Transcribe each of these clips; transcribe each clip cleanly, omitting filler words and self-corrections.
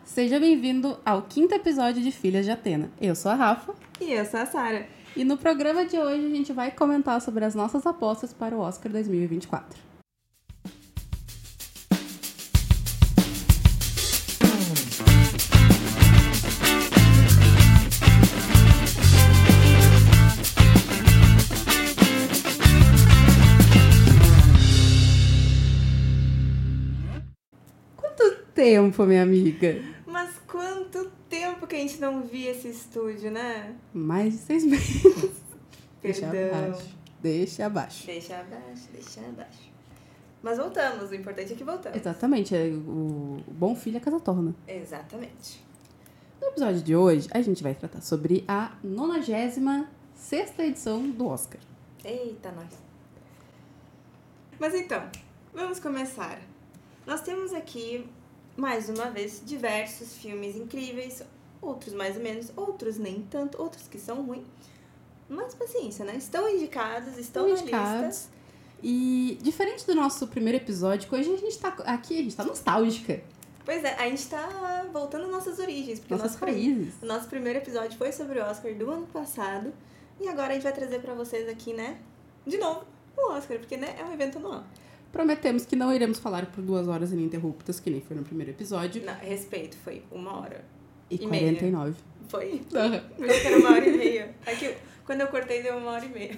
seja bem-vindo ao 5º episódio de Filhas de Atena. Eu sou a Rafa. E eu sou a Sara. E no programa de hoje a gente vai comentar sobre as nossas apostas para o Oscar 2024. Tempo, minha amiga. Mas quanto tempo que a gente não via esse estúdio, né? Mais de 6 meses. Perdão. Deixa abaixo. Deixa abaixo. Mas voltamos, o importante é que voltamos. Exatamente, o bom filho a casa torna. Exatamente. No episódio de hoje, a gente vai tratar sobre a 96ª edição do Oscar. Eita, nós. Mas então, vamos começar. Nós temos aqui, mais uma vez, diversos filmes incríveis, outros mais ou menos, outros nem tanto, outros que são ruins. Mas paciência, né? Estão indicados, estão na lista. E diferente do nosso primeiro episódio, hoje a gente tá nostálgica. Pois é, a gente tá voltando às nossas origens. Porque nossas raízes. O nosso primeiro episódio foi sobre o Oscar do ano passado. E agora a gente vai trazer pra vocês aqui, né? De novo, o Oscar, porque né, é um evento anual. Prometemos que não iremos falar por 2 horas ininterruptas, que nem foi no primeiro episódio. Não, respeito, foi 1 hora. E 49. Meia. Foi? Uhum. Eu achei que era 1h30. Aqui, quando eu cortei, deu 1h30.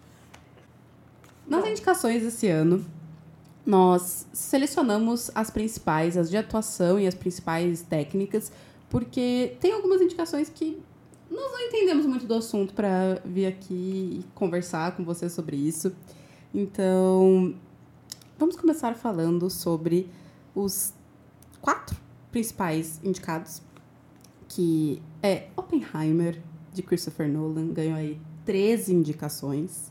Nas indicações desse ano, nós selecionamos as principais, as de atuação e as principais técnicas, porque tem algumas indicações que nós não entendemos muito do assunto para vir aqui e conversar com você sobre isso. Então, vamos começar falando sobre os 4 principais indicados, que é Oppenheimer, de Christopher Nolan, ganhou aí 13 indicações.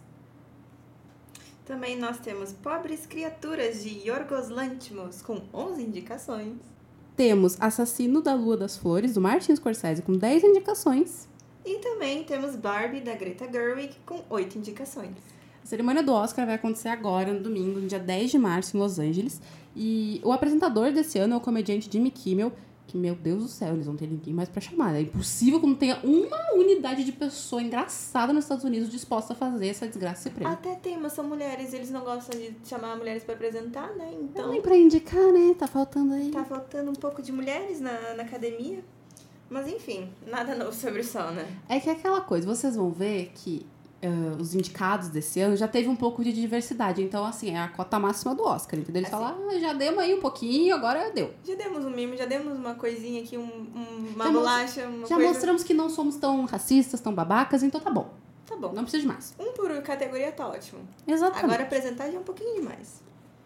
Também nós temos Pobres Criaturas, de Yorgos Lanthimos, com 11 indicações. Temos Assassino da Lua das Flores, do Martin Scorsese, com 10 indicações. E também temos Barbie, da Greta Gerwig, com 8 indicações. A cerimônia do Oscar vai acontecer agora, no domingo, no dia 10 de março, em Los Angeles. E o apresentador desse ano é o comediante Jimmy Kimmel, que, meu Deus do céu, eles não tem ninguém mais pra chamar. É impossível que não tenha uma unidade de pessoa engraçada nos Estados Unidos disposta a fazer essa desgraça esse prêmio. Até tem, mas são mulheres, eles não gostam de chamar mulheres pra apresentar, né? Então, Nem pra indicar, né? Tá faltando aí. tá faltando um pouco de mulheres na academia. Mas enfim, nada novo sobre o sol, né? É que é aquela coisa, vocês vão ver que os indicados desse ano já teve um pouco de diversidade. Então, assim, é a cota máxima do Oscar, entendeu? Eles falam, já demos aí um pouquinho, agora deu. Já demos um mimo, já demos uma coisinha aqui, uma bolacha, uma já coisa... mostramos que não somos tão racistas, tão babacas, então tá bom. Tá bom. Não precisa de mais. Um por categoria tá ótimo. Exatamente. Agora apresentar já é um pouquinho demais.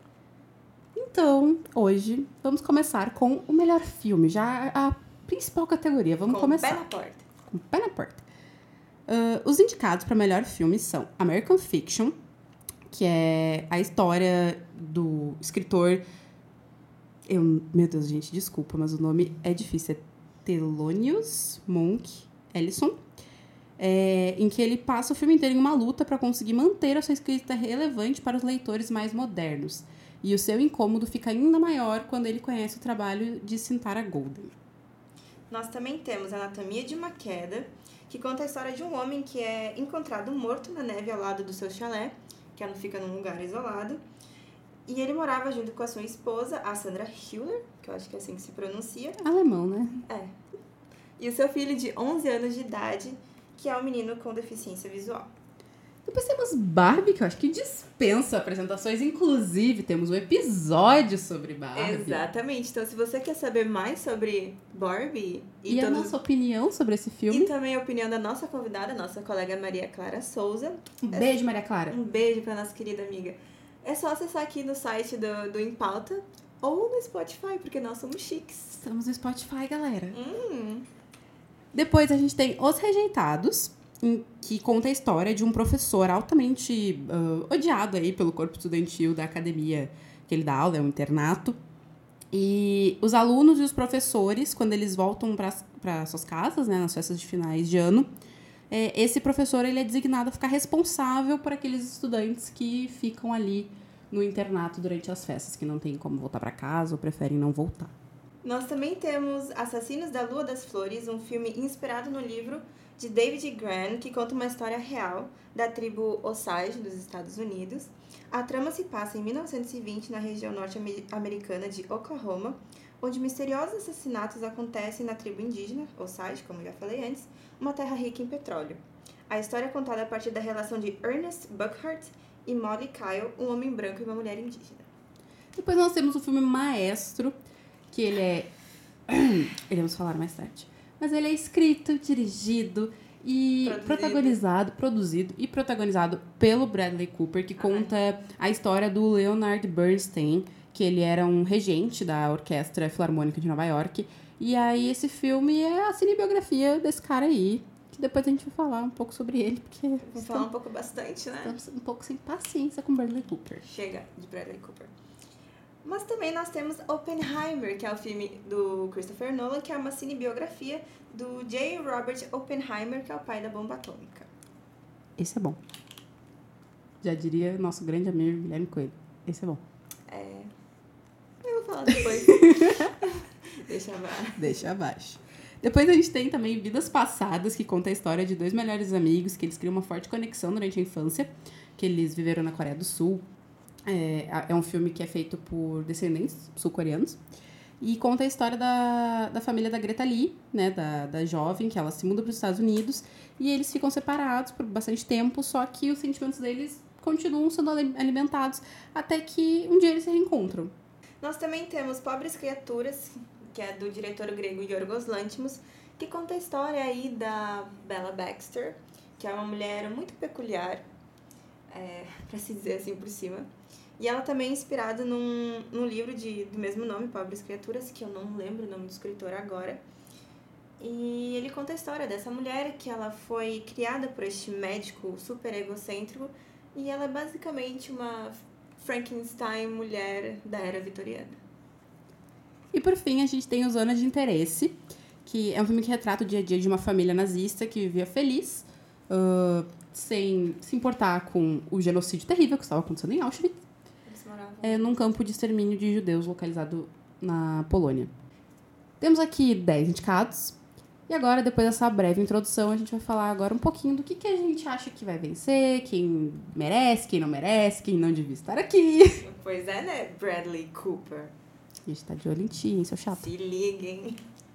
Então, hoje, vamos começar com o melhor filme. Já a principal categoria. Vamos começar. Com o pé na porta. Com o pé na porta. Os indicados para melhor filme são American Fiction, que é a história do escritor... meu Deus, gente, desculpa, mas o nome é difícil. É Thelonious Monk Ellison. Em que ele passa o filme inteiro em uma luta para conseguir manter a sua escrita relevante para os leitores mais modernos. E o seu incômodo fica ainda maior quando ele conhece o trabalho de Cynthia Golden. Nós também temos Anatomia de uma Queda, que conta a história de um homem que é encontrado morto na neve ao lado do seu chalé, que fica num lugar isolado. E ele morava junto com a sua esposa, a Sandra Hüller, que eu acho que é assim que se pronuncia. Alemão, né? É. E o seu filho de 11 anos de idade, que é um menino com deficiência visual. Depois temos Barbie, que eu acho que dispensa apresentações. Inclusive, temos um episódio sobre Barbie. Exatamente. Então, se você quer saber mais sobre Barbie... E a nossa opinião sobre esse filme. E também a opinião da nossa convidada, nossa colega Maria Clara Souza. Um beijo, Maria Clara. Um beijo pra nossa querida amiga. É só acessar aqui no site do Em Pauta ou no Spotify, porque nós somos chiques. Estamos no Spotify, galera. Depois a gente tem Os Rejeitados, que conta a história de um professor altamente odiado aí pelo corpo estudantil da academia que ele dá aula, é um internato. E os alunos e os professores, quando eles voltam para suas casas, né, nas festas de finais de ano, esse professor ele é designado a ficar responsável por aqueles estudantes que ficam ali no internato durante as festas, que não tem como voltar para casa ou preferem não voltar. Nós também temos Assassinos da Lua das Flores, um filme inspirado no livro de David Grann, que conta uma história real da tribo Osage dos Estados Unidos. A trama se passa em 1920 na região norte-americana de Oklahoma, onde misteriosos assassinatos acontecem na tribo indígena, Osage, como já falei antes, uma terra rica em petróleo. A história é contada a partir da relação de Ernest Buckhart e Molly Kyle, um homem branco e uma mulher indígena. Depois nós temos o filme Maestro, que ele é... iremos falar mais tarde. Mas ele é escrito, dirigido e produzido e protagonizado pelo Bradley Cooper, que conta a história do Leonard Bernstein, que ele era um regente da Orquestra Filarmônica de Nova York. E aí esse filme é a cinebiografia desse cara aí, que depois a gente vai falar um pouco sobre ele, porque... Vamos falar um pouco bastante, né? Estamos um pouco sem paciência com Bradley Cooper. Chega de Bradley Cooper. Mas também nós temos Oppenheimer, que é o filme do Christopher Nolan, que é uma cinebiografia do J. Robert Oppenheimer, que é o pai da bomba atômica. Esse é bom. Já diria nosso grande amigo Guilherme Coelho. Esse é bom. Eu vou falar depois. Deixa abaixo. Deixa abaixo. Depois a gente tem também Vidas Passadas, que conta a história de dois melhores amigos, que eles criam uma forte conexão durante a infância, que eles viveram na Coreia do Sul. É um filme que é feito por descendentes sul-coreanos. E conta a história da família da Greta Lee, né, da jovem, que ela se muda para os Estados Unidos. E eles ficam separados por bastante tempo, só que os sentimentos deles continuam sendo alimentados até que um dia eles se reencontram. Nós também temos Pobres Criaturas, que é do diretor grego Yorgos Lanthimos, que conta a história aí da Bella Baxter, que é uma mulher muito peculiar, para se dizer assim por cima. E ela também é inspirada num livro do mesmo nome, Pobres Criaturas, que eu não lembro o nome do escritor agora. E ele conta a história dessa mulher, que ela foi criada por este médico super egocêntrico, e ela é basicamente uma Frankenstein mulher da era vitoriana. E por fim, a gente tem o Zona de Interesse, que é um filme que retrata o dia a dia de uma família nazista que vivia feliz, sem se importar com o genocídio terrível que estava acontecendo em Auschwitz, num campo de extermínio de judeus localizado na Polônia. Temos aqui 10 indicados. E agora, depois dessa breve introdução, a gente vai falar agora um pouquinho do que a gente acha que vai vencer, quem merece, quem não merece, quem não devia estar aqui. Pois é, né, Bradley Cooper? A gente tá de olho em ti, hein, seu chato. Se liguem.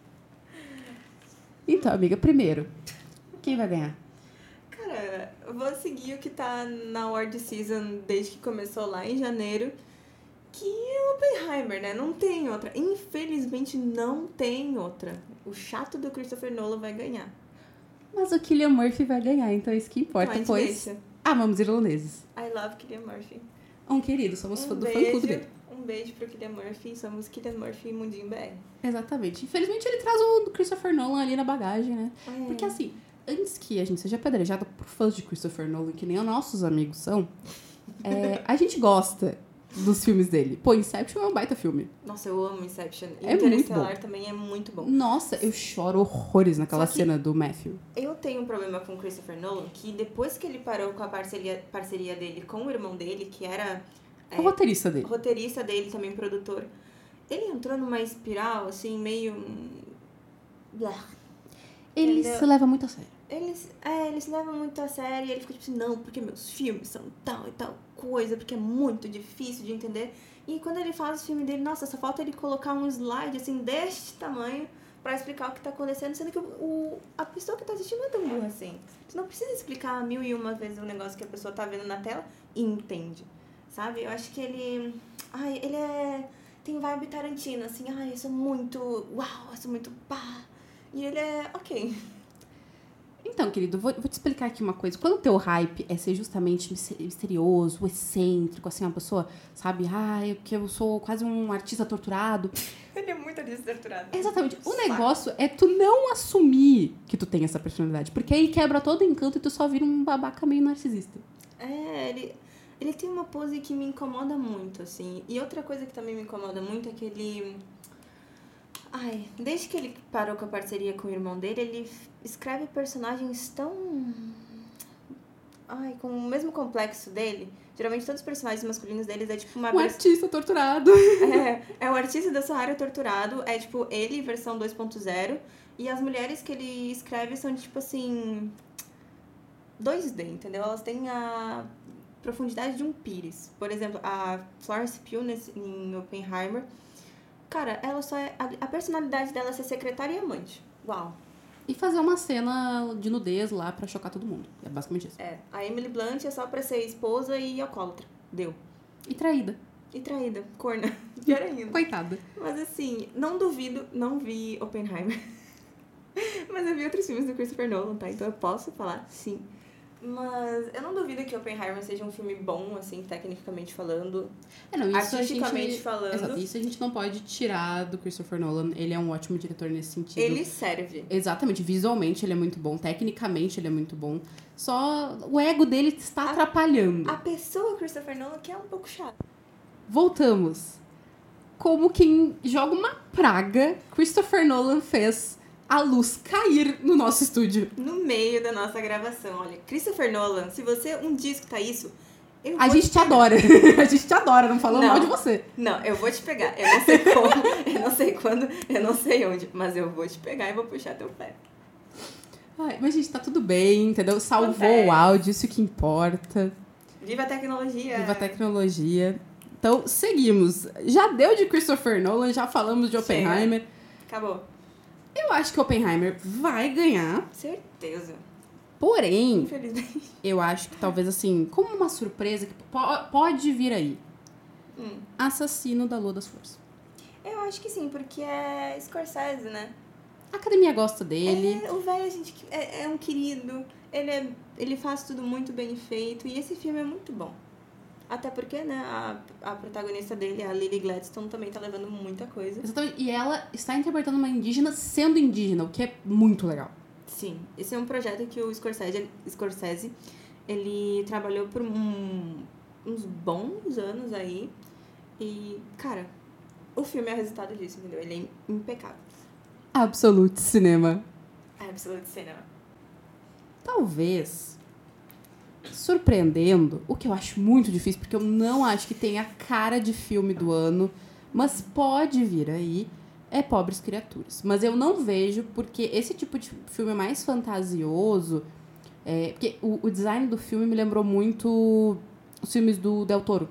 Então, amiga, primeiro, quem vai ganhar? Cara, eu vou seguir o que tá na award season desde que começou lá em janeiro, que é Oppenheimer, né? Não tem outra. Infelizmente, não tem outra. O chato do Christopher Nolan vai ganhar. Mas o Cillian Murphy vai ganhar, então é isso que importa, Então, pois amamos irlandeses. I love Cillian Murphy. Um querido, somos do fã-clube dele. Um beijo pro Cillian Murphy, somos Cillian Murphy e Mundinho BR. Exatamente. Infelizmente, ele traz o Christopher Nolan ali na bagagem, né? Porque assim, antes que a gente seja apedrejada por fãs de Christopher Nolan, que nem os nossos amigos são, a gente gosta dos filmes dele. Pô, Inception é um baita filme. Nossa, eu amo Inception. É Interestelar muito bom. Também é muito bom. Nossa, eu choro horrores naquela cena do Matthew. Eu tenho um problema com o Christopher Nolan, que depois que ele parou com a parceria dele com o irmão dele, que era... o roteirista dele. Roteirista dele, também produtor. Ele entrou numa espiral, assim, meio... Ele se leva muito a sério. Ele se leva muito a sério e ele fica tipo assim, não, porque meus filmes são tal e tal coisa, porque é muito difícil de entender. E quando ele faz o filme dele, nossa, só falta ele colocar um slide, assim, deste tamanho pra explicar o que tá acontecendo, sendo que a pessoa que tá assistindo não é tão burra assim. Você não precisa explicar 1001 vezes o negócio que a pessoa tá vendo na tela e entende, sabe? Eu acho que ele tem vibe Tarantino, assim, eu sou muito, uau, eu sou muito pá. E ele é ok. Então, querido, vou te explicar aqui uma coisa. Quando o teu hype é ser justamente misterioso, excêntrico, assim, uma pessoa, sabe? Porque eu sou quase um artista torturado. Ele é muito artista torturado. Exatamente. O negócio é tu não assumir que tu tem essa personalidade. Porque aí quebra todo o encanto e tu só vira um babaca meio narcisista. Ele tem uma pose que me incomoda muito, assim. E outra coisa que também me incomoda muito é que ele... desde que ele parou com a parceria com o irmão dele, ele escreve personagens tão com o mesmo complexo dele. Geralmente todos os personagens masculinos deles é tipo uma... Um artista torturado. É o artista da Sahara torturado, é tipo ele, versão 2.0. E as mulheres que ele escreve são tipo assim... 2D, entendeu? Elas têm a profundidade de um pires. Por exemplo, a Florence Pugh em Oppenheimer. Cara, ela só é... A personalidade dela é ser secretária e amante. Uau! E fazer uma cena de nudez lá pra chocar todo mundo. É basicamente isso. A Emily Blunt é só pra ser esposa e alcoólatra. Deu. E traída. E traída. Corna. Pior ainda. Coitada. Mas assim, não duvido, não vi Oppenheimer. Mas eu vi outros filmes do Christopher Nolan, tá? Então eu posso falar sim. Mas eu não duvido que Oppenheimer seja um filme bom, assim, tecnicamente falando. Não, isso artisticamente falando. Exato, isso a gente não pode tirar do Christopher Nolan. Ele é um ótimo diretor nesse sentido. Ele serve. Exatamente, visualmente ele é muito bom, tecnicamente ele é muito bom. Só o ego dele está atrapalhando. A pessoa Christopher Nolan que é um pouco chata. Voltamos. Como quem joga uma praga, Christopher Nolan fez a luz cair no nosso estúdio. No meio da nossa gravação. Olha, Christopher Nolan, se você um dia escutar isso, a gente te adora. A gente te adora, não falou mal de você. Não, eu vou te pegar. Eu não sei como, eu não sei quando, eu não sei onde, mas eu vou te pegar e vou puxar teu pé. Ai, mas, gente, tá tudo bem, entendeu? Salvou o áudio, isso que importa. Viva a tecnologia! Viva a tecnologia. Então, seguimos. Já deu de Christopher Nolan, já falamos de Oppenheimer. Chega. Acabou. Eu acho que Oppenheimer vai ganhar. Certeza. Porém, infelizmente, eu acho que talvez, assim, como uma surpresa que pode vir aí. Assassino da Lua das Flores. Eu acho que sim, porque é Scorsese, né? A academia gosta dele. O velho, gente, é um querido. Ele faz tudo muito bem feito. E esse filme é muito bom. Até porque, né, a protagonista dele, a Lily Gladstone, também tá levando muita coisa. Exatamente. E ela está interpretando uma indígena sendo indígena, o que é muito legal. Sim. Esse é um projeto que o Scorsese ele trabalhou por uns bons anos aí. E, cara, o filme é o resultado disso, entendeu? Ele é impecável. Absolute Cinema. Absolute Cinema. Talvez... surpreendendo, o que eu acho muito difícil, porque eu não acho que tenha a cara de filme do ano, mas pode vir aí, é Pobres Criaturas. Mas eu não vejo, porque esse tipo de filme mais fantasioso, porque o design do filme me lembrou muito os filmes do Del Toro.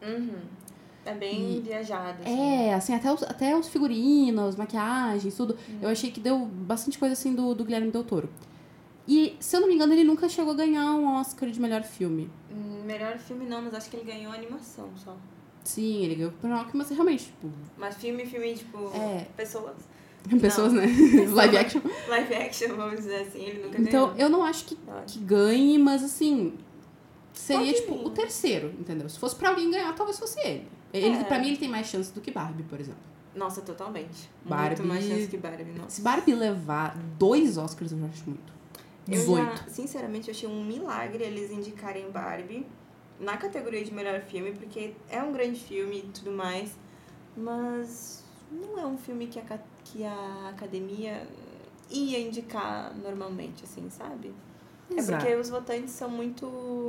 É bem viajado. Assim. Assim, até os figurinos, maquiagens, tudo. Eu achei que deu bastante coisa, assim, do Guilherme Del Toro. E, se eu não me engano, ele nunca chegou a ganhar um Oscar de melhor filme. Melhor filme não, mas acho que ele ganhou animação só. Sim, ele ganhou o Pinóquio, mas realmente, tipo... Mas filme, tipo, pessoas. Pessoas, não. Né? Live action. Live action, vamos dizer assim, ele nunca ganhou. Então, eu não acho que ganhe, mas assim... Seria, pode tipo, vir. o terceiro, entendeu? Se fosse pra alguém ganhar, talvez fosse ele. Pra mim, ele tem mais chance do que Barbie, por exemplo. Nossa, totalmente. Barbie... Muito mais chance que Barbie, nossa. Se Barbie levar 2 Oscars, eu já acho muito. 18. Sinceramente, eu achei um milagre eles indicarem Barbie na categoria de melhor filme, porque é um grande filme e tudo mais, mas não é um filme que a academia ia indicar normalmente, assim, sabe? Exato. É porque os votantes são muito...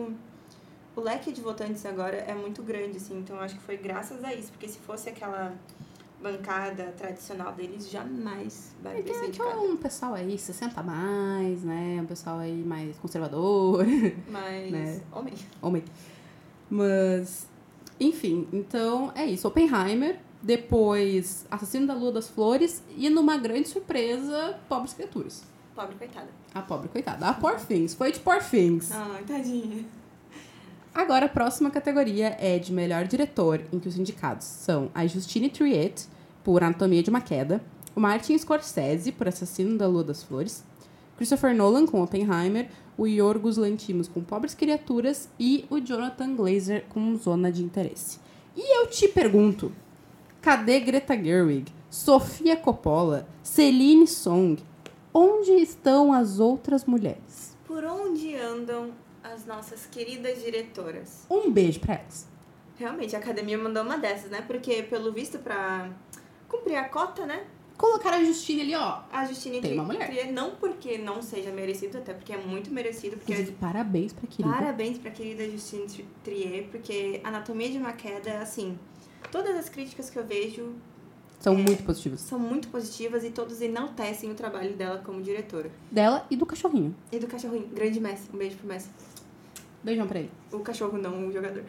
O leque de votantes agora é muito grande, assim, então eu acho que foi graças a isso, porque se fosse aquela bancada tradicional deles, jamais Barbie ia ser indicada. Um pessoal aí 60 a mais, né? Um pessoal aí mais conservador. Mas né? Homem. Mas, enfim, então é isso. Oppenheimer, depois Assassino da Lua das Flores e, numa grande surpresa, Pobres Criaturas. Pobre coitada. A pobre coitada. A Poor Things. Foi de Poor Things. Ai, tadinha. Agora, a próxima categoria é de melhor diretor, em que os indicados são a Justine Triet, por Anatomia de uma Queda, o Martin Scorsese, por Assassino da Lua das Flores, Christopher Nolan, com Oppenheimer, o Yorgos Lanthimos, com Pobres Criaturas, e o Jonathan Glazer, com Zona de Interesse. E eu te pergunto, cadê Greta Gerwig, Sofia Coppola, Celine Song? Onde estão as outras mulheres? Por onde andam as nossas queridas diretoras? Um beijo pra elas. Realmente, a academia mandou uma dessas, né? Porque, pelo visto, pra cumprir a cota, né? colocaram a Justine ali, ó. A Justine Tem uma mulher. Trier, não porque não seja merecido, até porque é muito merecido. Porque Inclusive, parabéns pra querida. Parabéns pra querida Justine Trier, porque Anatomia de uma Queda, assim, todas as críticas que eu vejo São muito positivas. são muito positivas e todos enaltecem o trabalho dela como diretora. Dela e do cachorrinho. E do cachorrinho, grande Messi, um beijo pro Messi. Beijão pra ele. O cachorro não, o jogador.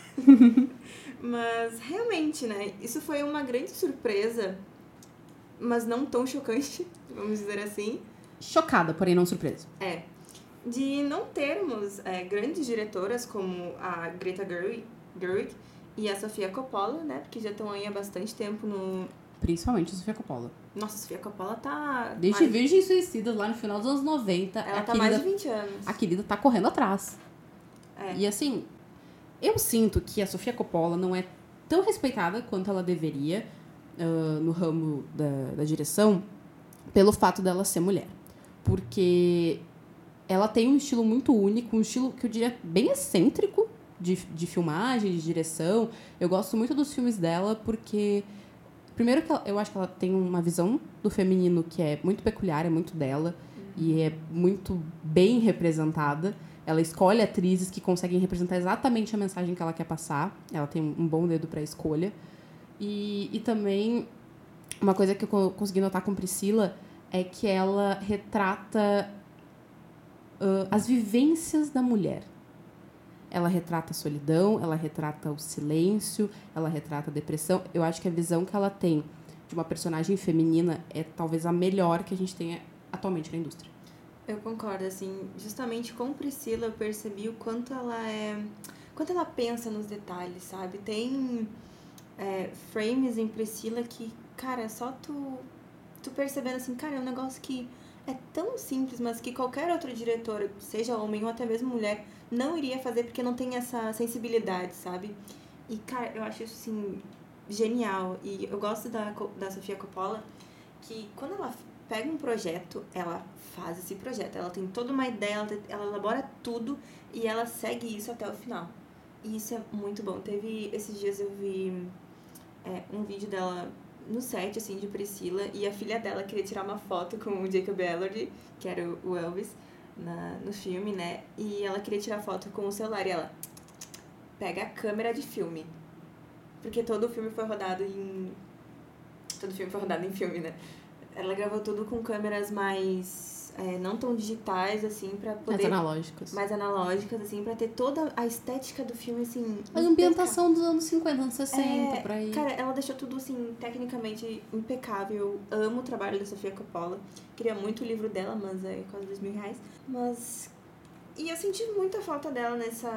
Mas, realmente, né, isso foi uma grande surpresa, mas não tão chocante, vamos dizer assim. Chocada, porém não surpresa. De não termos grandes diretoras como a Greta Gerwig e a Sofia Coppola, né? Porque já estão aí há bastante tempo no... Principalmente a Sofia Coppola. Nossa, a Sofia Coppola tá... Desde Virgens Suicidas, lá no final dos anos 90. Ela tá mais de 20 anos. A querida tá correndo atrás. E assim, eu sinto que a Sofia Coppola não é tão respeitada quanto ela deveria no ramo da direção, pelo fato dela ser mulher. Porque ela tem um estilo muito único, um estilo que eu diria bem excêntrico de filmagem, de direção. Eu gosto muito dos filmes dela porque, primeiro, que eu acho que ela tem uma visão do feminino que é muito peculiar, é muito dela, e é muito bem representada. Ela escolhe atrizes que conseguem representar exatamente a mensagem que ela quer passar. Ela tem um bom dedo para a escolha. E também, uma coisa que eu consegui notar com Priscila é que ela retrata as vivências da mulher. Ela retrata a solidão, ela retrata o silêncio, ela retrata a depressão. Eu acho que a visão que ela tem de uma personagem feminina é talvez a melhor que a gente tenha atualmente na indústria. Eu concordo, assim, justamente com Priscila eu percebi o quanto quanto ela pensa nos detalhes, sabe? Tem frames em Priscila que, cara, só tu percebendo assim, cara, é um negócio que é tão simples, mas que qualquer outro diretor, seja homem ou até mesmo mulher, não iria fazer porque não tem essa sensibilidade, sabe? E, cara, eu acho isso, assim, genial. E eu gosto da Sofia Coppola, que quando ela pega um projeto, ela faz esse projeto. Ela tem toda uma ideia, ela elabora tudo e ela segue isso até o final. E isso é muito bom. Esses dias eu vi um vídeo dela no set, assim, de Priscila, e a filha dela queria tirar uma foto com o Jacob Elordi, que era o Elvis, no filme, né? E ela queria tirar foto com o celular e ela pega a câmera de filme. Porque todo o filme foi rodado em filme, né? Ela gravou tudo com câmeras mais... não tão digitais, assim, pra poder... Mais analógicas, assim, pra ter toda a estética do filme, assim... A ambientação dos anos 50, anos 60, por aí. Cara, ela deixou tudo, assim, tecnicamente impecável. Eu amo o trabalho da Sofia Coppola. Queria muito o livro dela, mas é quase R$2.000. Mas... E eu senti muita falta dela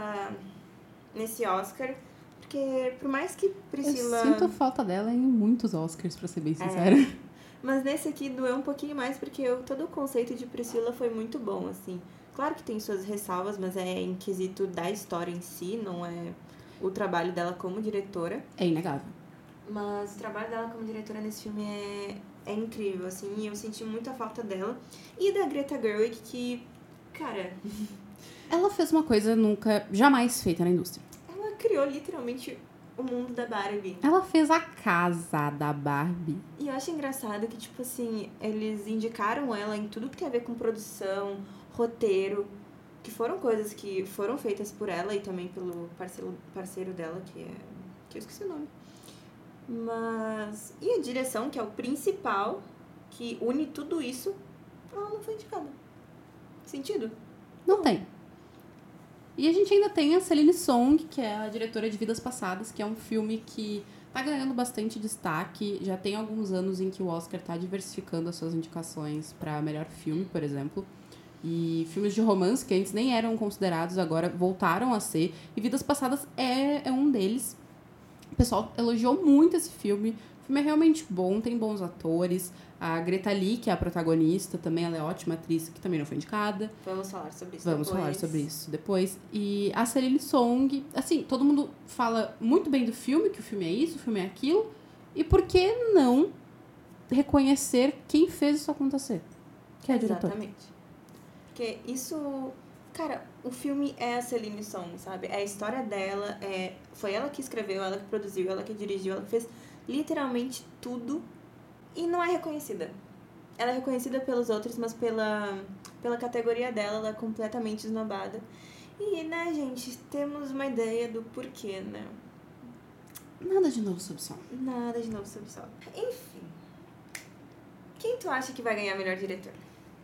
nesse Oscar. Porque, por mais que Priscila... Eu sinto falta dela em muitos Oscars, pra ser bem sincera. Mas nesse aqui doeu um pouquinho mais, porque todo o conceito de Priscila foi muito bom, assim. Claro que tem suas ressalvas, mas é em quesito da história em si, não é o trabalho dela como diretora. É inegável. Mas o trabalho dela como diretora nesse filme é incrível, assim, e eu senti muita falta dela. E da Greta Gerwig, que, cara... Ela fez uma coisa jamais feita na indústria. Ela criou, literalmente, o mundo da Barbie. Ela fez a casa da Barbie. E eu acho engraçado que, tipo assim, eles indicaram ela em tudo que tem a ver com produção, roteiro, que foram coisas que foram feitas por ela e também pelo parceiro dela, que eu esqueci o nome. Mas... E a direção, que é o principal, que une tudo isso, ela não foi indicada. Sentido? Não tem. E a gente ainda tem a Celine Song, que é a diretora de Vidas Passadas, que é um filme que tá ganhando bastante destaque. Já tem alguns anos em que o Oscar tá diversificando as suas indicações para melhor filme, por exemplo. E filmes de romance, que antes nem eram considerados, agora voltaram a ser. E Vidas Passadas é um deles. O pessoal elogiou muito esse filme. O filme é realmente bom, tem bons atores. A Greta Lee, que é a protagonista, também ela é ótima atriz, que também não foi indicada. Vamos falar sobre isso Vamos falar sobre isso depois. E a Celine Song, assim, todo mundo fala muito bem do filme, que o filme é isso, o filme é aquilo. E por que não reconhecer quem fez isso acontecer? Que é a diretora. Exatamente. Porque isso... Cara, o filme é a Celine Song, sabe? É a história dela, foi ela que escreveu, ela que produziu, ela que dirigiu, ela que fez literalmente tudo. E não é reconhecida. Ela é reconhecida pelos outros, mas pela categoria dela, ela é completamente esnobada. E, né, gente, temos uma ideia do porquê, né? Nada de novo sob o sol. Nada de novo sob o sol. Enfim. Quem tu acha que vai ganhar melhor diretor?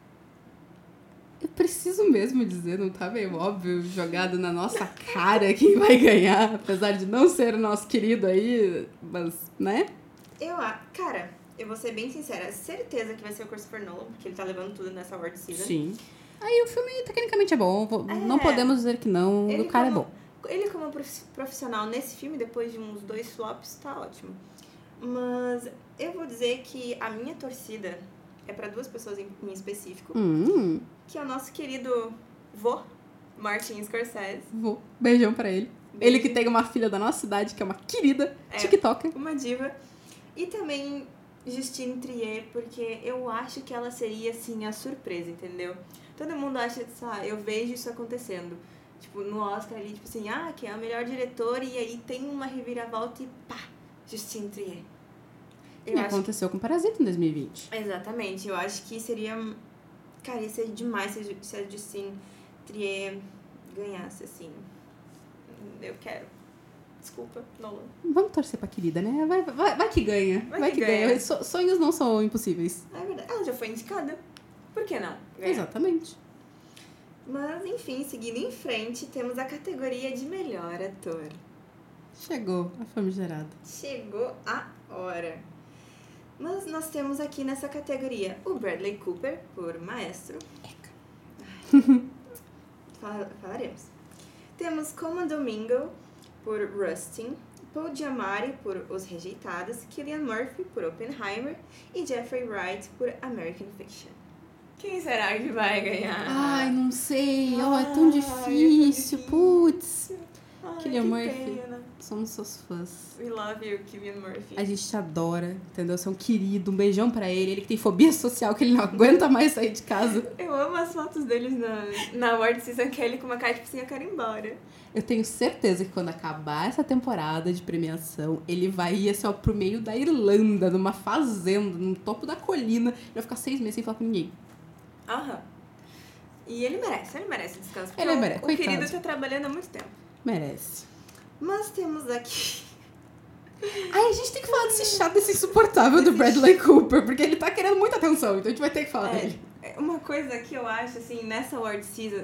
Eu preciso mesmo dizer, não tá meio óbvio, jogado na nossa cara quem vai ganhar, apesar de não ser o nosso querido aí, mas, né? Cara, eu vou ser bem sincera, certeza que vai ser o Christopher Nolan, porque ele tá levando tudo nessa award season. Sim. Aí o filme tecnicamente é bom, não podemos dizer que não, o cara é bom. Ele como profissional nesse filme, depois de uns 2 flops, tá ótimo. Mas eu vou dizer que a minha torcida é pra 2 pessoas em específico, que é o nosso querido vô, Martin Scorsese. Vou. Beijão pra ele. Beijo. Ele que tem uma filha da nossa cidade, que é uma querida TikToker. Uma diva. E também Justine Triet, porque eu acho que ela seria, assim, a surpresa, entendeu? Todo mundo acha, eu vejo isso acontecendo. Tipo, no Oscar ali, tipo assim, que é a melhor diretora, e aí tem uma reviravolta e pá, Justine Triet. Aconteceu com Parasita em 2020. Exatamente, eu acho que seria... Cara, ia ser demais se a Justine Triet ganhasse, assim. Eu quero. Desculpa, Nolan. Vamos torcer pra querida, né? Vai que ganha. Vai que ganha. Sonhos não são impossíveis. É verdade. Ela já foi indicada. Por que não? Ganhar? Exatamente. Mas, enfim, seguindo em frente, temos a categoria de melhor ator. Chegou a famigerada. Chegou a hora. Mas nós temos aqui nessa categoria o Bradley Cooper, por Maestro. Falaremos. Temos Colman Domingo, por Rustin, Paul Giamatti, por Os Rejeitados, Cillian Murphy, por Oppenheimer, e Jeffrey Wright, por American Fiction. Quem será que vai ganhar? Ai, não sei. É tão difícil. Putz. Cillian Murphy. Pena. Somos seus fãs. We love you, Cillian Murphy. A gente te adora, entendeu? Você é um querido. Um beijão pra ele. Ele que tem fobia social, que ele não aguenta mais sair de casa. Eu amo as fotos deles na award season, que ele com uma cara tipo assim, eu quero ir embora. Eu tenho certeza que quando acabar essa temporada de premiação, ele vai ir assim, pro meio da Irlanda, numa fazenda, no topo da colina. Ele vai ficar 6 meses sem falar com ninguém. Aham. E ele merece descanso. Porque Ele merece, o querido coitado. tá trabalhando há muito tempo. Merece. Mas temos aqui... Ai, a gente tem que falar desse chato, desse insuportável do Bradley Cooper, porque ele tá querendo muita atenção, então a gente vai ter que falar dele. Uma coisa que eu acho, assim, nessa award season...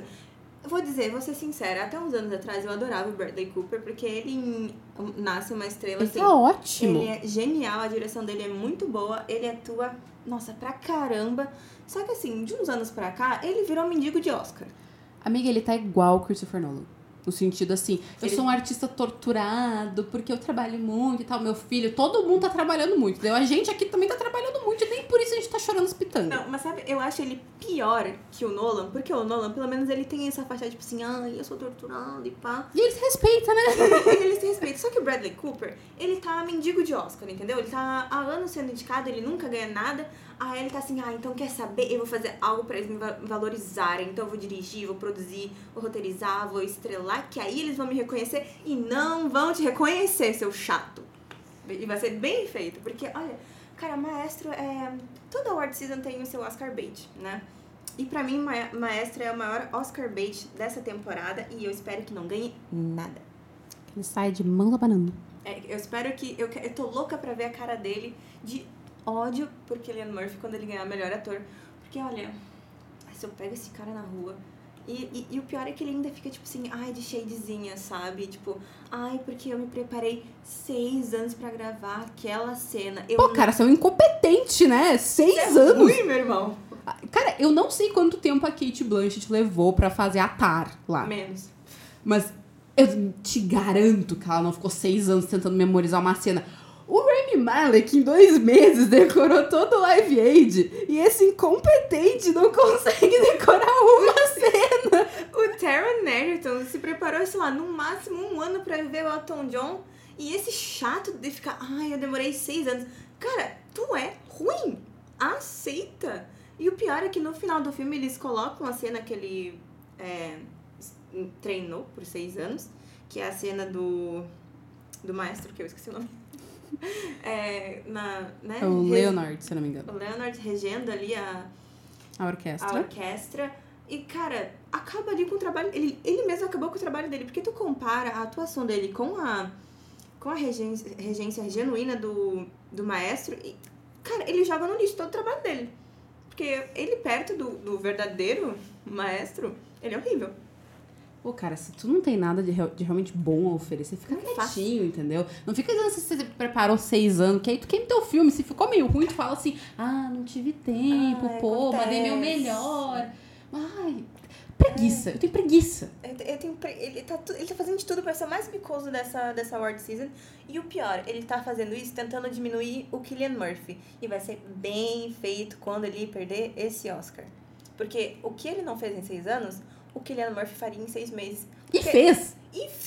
vou ser sincera, até uns anos atrás eu adorava o Bradley Cooper, porque ele nasce uma estrela, Ele assim... tá ótimo. Ele é genial, a direção dele é muito boa, ele atua, nossa, pra caramba. Só que assim, de uns anos pra cá, ele virou mendigo de Oscar. Amiga, ele tá igual o Christopher Nolan. No sentido assim, eu sou um artista torturado, porque eu trabalho muito e tal, meu filho, todo mundo tá trabalhando muito, entendeu? A gente aqui também tá trabalhando muito, e nem por isso a gente tá chorando os pitangas. Não, mas sabe, eu acho ele pior que o Nolan, porque o Nolan, pelo menos, ele tem essa faixa, tipo assim, eu sou torturado e pá. E ele se respeita, né? Ele se respeita. Só que o Bradley Cooper, ele tá mendigo de Oscar, entendeu? Ele tá há anos sendo indicado, ele nunca ganha nada. Aí ele tá assim, então quer saber? Eu vou fazer algo pra eles me valorizarem. Então eu vou dirigir, vou produzir, vou roteirizar, vou estrelar, que aí eles vão me reconhecer e não vão te reconhecer, seu chato. E vai ser bem feito, porque, olha, cara, Maestro toda award season tem o seu Oscar bait, né? E pra mim, Maestro é o maior Oscar bait dessa temporada e eu espero que não ganhe nada. Ele sai de mão abanando. Eu espero que... Eu tô louca pra ver a cara dele de ódio por Cillian Murphy quando ele ganhar melhor ator. Porque, olha, se eu pego esse cara na rua... E o pior é que ele ainda fica, tipo assim, de shadezinha, sabe? Tipo, porque eu me preparei 6 anos pra gravar aquela cena. Cara, você é um incompetente, né? 6 anos. Ruim, meu irmão. Cara, eu não sei quanto tempo a Cate Blanchett levou pra fazer a Tar lá. Menos. Mas eu te garanto que ela não ficou 6 anos tentando memorizar uma cena. O Rami Malek, em 2 meses, decorou todo o Live Aid. E esse incompetente não consegue decorar uma cena. O Taron Egerton se preparou, sei lá, no máximo 1 ano pra ver o Elton John. E esse chato de ficar, eu demorei 6 anos. Cara, tu é ruim. Aceita. E o pior é que no final do filme eles colocam a cena que ele treinou por 6 anos. Que é a cena do maestro, que eu esqueci o nome. né? É o Leonard, se eu não me engano. O Leonard regendo ali A a orquestra. orquestra. E, cara, acaba ali com o trabalho... Ele mesmo acabou com o trabalho dele. Porque tu compara a atuação dele com a regência genuína do maestro. E, cara, ele joga no lixo todo o trabalho dele. Porque ele perto do verdadeiro maestro, ele é horrível. Pô, cara, se tu não tem nada de realmente bom a oferecer, fica quietinho, entendeu? Não fica dizendo se você preparou 6 anos, que aí tu queima teu filme. Se ficou meio ruim, tu fala assim, não tive tempo, mas dei meu melhor. Ai, preguiça. Eu tenho preguiça. Ele tá fazendo de tudo pra ser o mais bicoso dessa award season. E o pior, ele tá fazendo isso tentando diminuir o Cillian Murphy. E vai ser bem feito quando ele perder esse Oscar. Porque o que ele não fez em 6 anos, o Cillian Murphy faria em 6 meses. E fez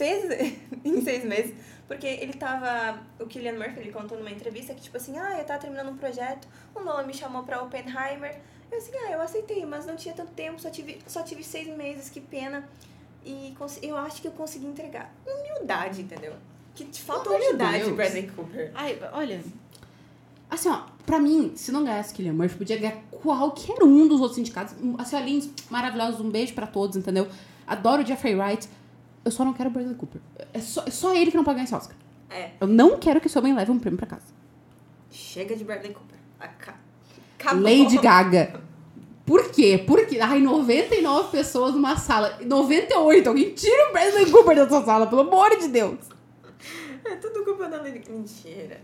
em 6 meses. Porque o Cillian Murphy, ele contou numa entrevista que, tipo assim, eu tava terminando um projeto, o Nolan me chamou pra Oppenheimer. Eu assim, eu aceitei, mas não tinha tanto tempo, só tive 6 meses, que pena. E eu acho que eu consegui entregar. Humildade, entendeu? Que te falta humildade, Bradley Cooper. Ai, olha... Assim, ó, pra mim, se não ganhasse Cillian Murphy, podia ganhar qualquer um dos outros indicados. Assim, ó, lindos, maravilhosos, um beijo pra todos, entendeu? Adoro o Jeffrey Wright. Eu só não quero o Bradley Cooper. É só ele que não pode ganhar esse Oscar. Eu não quero que esse homem leve um prêmio pra casa. Chega de Bradley Cooper. Acabou. Lady Gaga. Por quê? Porque 99 pessoas numa sala. 98. Alguém tira o Bradley Cooper dessa sala, pelo amor de Deus. É tudo culpa da Lady Gaga. Mentira.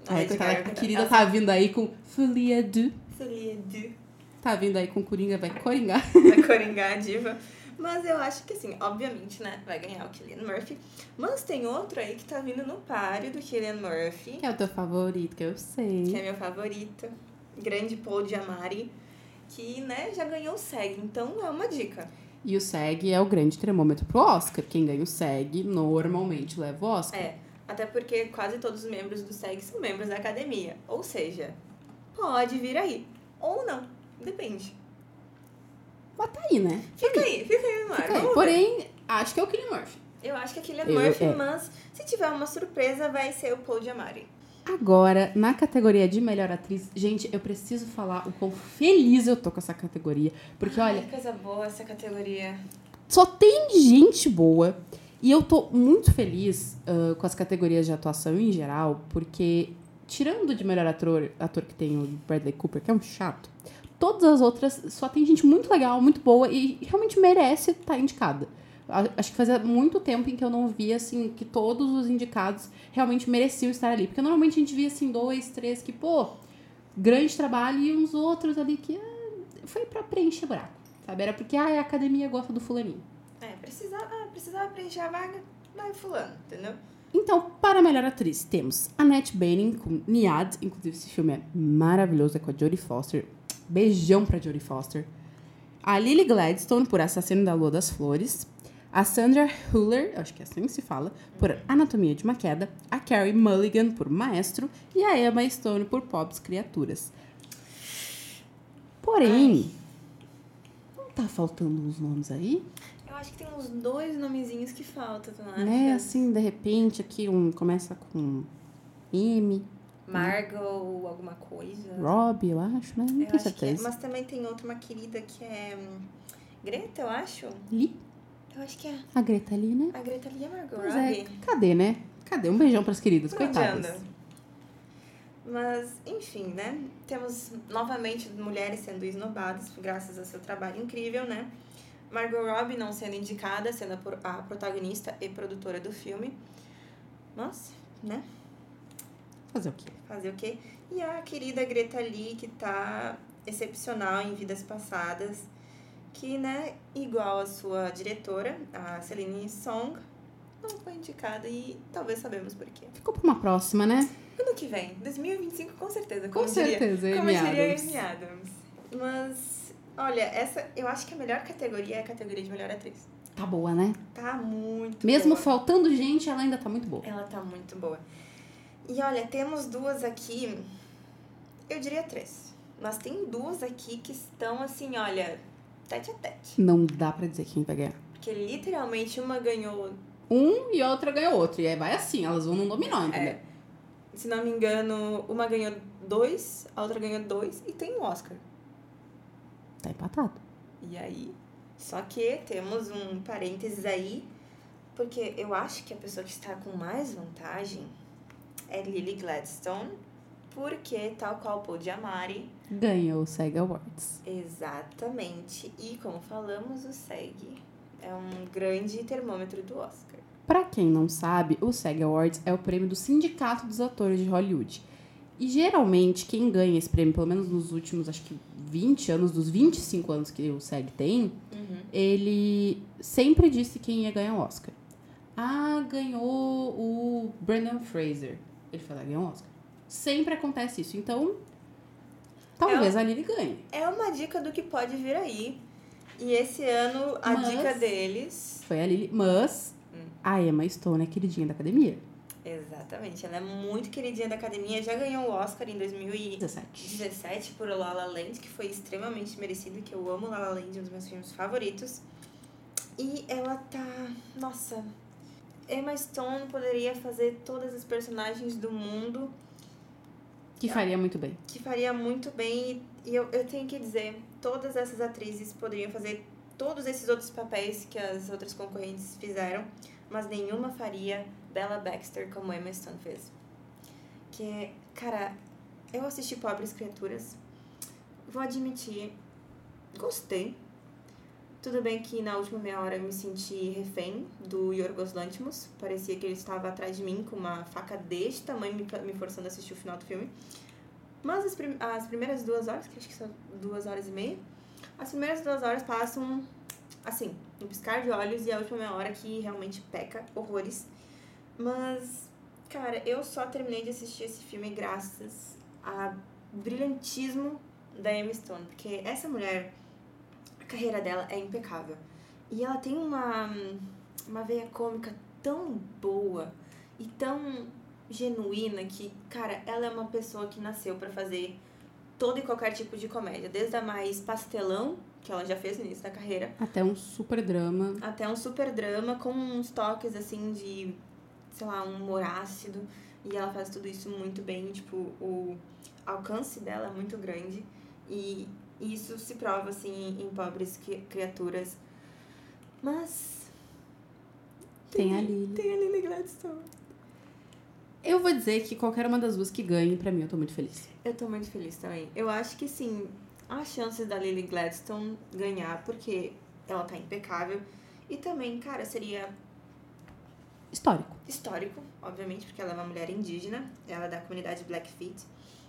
A querida tá vindo aí com Folia Du. Folia. Tá vindo aí com Coringa, vai coringar. Vai coringar a diva. Mas eu acho que, assim, obviamente, né, vai ganhar o Cillian Murphy. Mas tem outro aí que tá vindo no páreo do Cillian Murphy. Que é o teu favorito, que eu sei. Que é meu favorito. Grande Paul Giamatti. Que, né, já ganhou o SEG. Então, é uma dica. E o SEG é o grande termômetro pro Oscar. Quem ganha o SEG normalmente leva o Oscar. Até porque quase todos os membros do SEG são membros da academia. Ou seja, pode vir aí. Ou não. Depende. Mas tá aí, né? Fica aí no ar. Porém, acho que é o Cillian Murphy. Eu acho que é Cillian Murphy, mas se tiver uma surpresa, vai ser o Paul Giamatti. Agora, na categoria de melhor atriz, gente, eu preciso falar o quão feliz eu tô com essa categoria. Porque, olha... Que coisa boa essa categoria. Só tem gente boa. E eu tô muito feliz com as categorias de atuação em geral, porque, tirando de melhor ator que tem o Bradley Cooper, que é um chato, todas as outras só tem gente muito legal, muito boa e realmente merece estar indicada. Acho que fazia muito tempo em que eu não via, assim, que todos os indicados realmente mereciam estar ali. Porque normalmente a gente via, assim, 2, 3 que, grande trabalho e uns outros ali que foi pra preencher buraco, sabe? Era porque a academia gosta do fulaninho. Precisava preencher a vaga, vai fulano, entendeu? Então, para a melhor atriz, temos Annette Bening com Niad. Inclusive, esse filme é maravilhoso, é com a Jodie Foster. Beijão pra Jodie Foster. A Lily Gladstone por Assassino da Lua das Flores. A Sandra Hüller, acho que é assim que se fala, por Anatomia de uma Queda. A Carey Mulligan por Maestro. E a Emma Stone por Pobres Criaturas. Porém, não tá faltando uns nomes aí? Eu acho que tem uns 2 nomezinhos que faltam, tu não acha? Né, assim, de repente, aqui começa com M. Margot, alguma coisa. Robbie, eu acho, né? Não tenho certeza. Mas também tem outra, uma querida que é Greta, eu acho. Lee? Eu acho que é. A Greta Lee, né? A Greta Lee é Margot Pois Robbie. Cadê, né? Cadê? Um beijão pras queridas, coitadas. Mas, enfim, né? Temos novamente mulheres sendo esnobadas graças ao seu trabalho incrível, né? Margot Robbie não sendo indicada, sendo a protagonista e produtora do filme. Mas, né? Fazer o quê? E a querida Greta Lee, que tá excepcional em Vidas Passadas, que, né, igual a sua diretora, a Celine Song, não foi indicada e talvez sabemos por quê. Ficou pra uma próxima, né? Ano que vem, 2025, com certeza. Com certeza, Amy Adams. Amy Adams. Mas, olha, eu acho que a melhor categoria é a categoria de melhor atriz. Tá boa, né? Tá muito Mesmo boa. faltando gente, ela ainda tá muito boa. Ela tá muito boa. E olha, temos 2 aqui, eu diria 3. Mas tem 2 aqui que estão assim, olha, tete a tete. Não dá pra dizer quem vai ganhar. Porque literalmente uma ganhou um e a outra ganhou outro. E aí vai assim, elas vão num dominó, entendeu? Se não me engano, uma ganhou 2, a outra ganhou 2 e tem um Oscar. Tá empatado. E aí? Só que temos um parênteses aí, porque eu acho que a pessoa que está com mais vantagem é Lily Gladstone, porque, tal qual Paul Giamatti... Ganhou o SAG Awards. Exatamente. E, como falamos, o SAG é um grande termômetro do Oscar. Pra quem não sabe, o SAG Awards é o prêmio do Sindicato dos Atores de Hollywood. E, geralmente, quem ganha esse prêmio, pelo menos nos últimos, acho que 20 anos, dos 25 anos que o SAG tem, ele sempre disse quem ia ganhar o Oscar. Ah, ganhou o Brendan Fraser. Ele foi lá e ganhou o Oscar. Sempre acontece isso. Então, talvez a Lily ganhe. É uma dica do que pode vir aí. E esse ano, a dica deles... Foi a Lily, mas a Emma Stone é queridinha da academia. Exatamente. Ela é muito queridinha da academia. Já ganhou o Oscar em 2017 por La La Land, que foi extremamente merecido, que eu amo La La Land, um dos meus filmes favoritos. E ela tá... Nossa... Emma Stone poderia fazer todas as personagens do mundo... Que faria muito bem. Que faria muito bem. E eu tenho que dizer, todas essas atrizes poderiam fazer todos esses outros papéis que as outras concorrentes fizeram, mas nenhuma faria Bella Baxter como Emma Stone fez. Que, cara, eu assisti Pobres Criaturas. Vou admitir, gostei. Tudo bem que na última meia hora eu me senti refém do Yorgos Lanthimos. Parecia que ele estava atrás de mim com uma faca deste tamanho, me forçando a assistir o final do filme. Mas as primeiras 2 horas, que acho que são 2 horas e meia, as primeiras 2 horas passam, assim, um piscar de olhos, e a última meia hora que realmente peca horrores. Mas, cara, eu só terminei de assistir esse filme graças ao brilhantismo da Emma Stone, porque essa mulher... A carreira dela é impecável. E ela tem uma veia cômica tão boa e tão genuína que, cara, ela é uma pessoa que nasceu pra fazer todo e qualquer tipo de comédia. Desde a mais pastelão, que ela já fez no início da carreira. Até um super drama. Até um super drama com uns toques, assim, de, sei lá, um humor ácido. E ela faz tudo isso muito bem. Tipo, o alcance dela é muito grande. E isso se prova, assim, em Pobres Criaturas. Mas... Tem a Lily. Tem a Lily Gladstone. Eu vou dizer que qualquer uma das duas que ganhe, pra mim, eu tô muito feliz. Eu tô muito feliz também. Eu acho que, sim, há chances da Lily Gladstone ganhar, porque ela tá impecável. E também, cara, seria... Histórico, obviamente, porque ela é uma mulher indígena. Ela é da comunidade Blackfeet.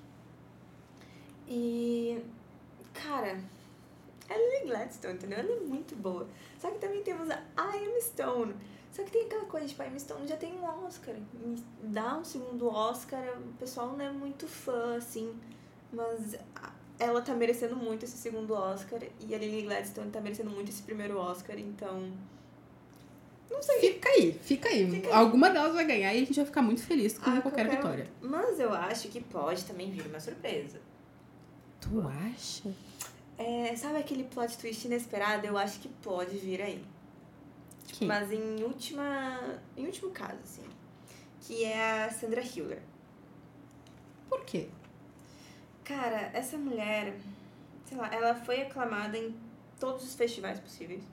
E... Cara, a Lily Gladstone, entendeu? Ela é muito boa. Só que também temos a Emma Stone. Só que tem aquela coisa, tipo, a Emma Stone já tem um Oscar. Dá um segundo Oscar, o pessoal não é muito fã, assim. Mas ela tá merecendo muito esse segundo Oscar. E a Lily Gladstone tá merecendo muito esse primeiro Oscar, então... Não sei. Fica aí. Alguma delas vai ganhar e a gente vai ficar muito feliz com qualquer vitória. Mas eu acho que pode também vir uma surpresa. Tu acha? Sabe aquele plot twist inesperado? Eu acho que pode vir aí. Tipo, mas em último caso, assim. Que é a Sandra Hüller. Por quê? Cara, essa mulher, sei lá, ela foi aclamada em todos os festivais possíveis.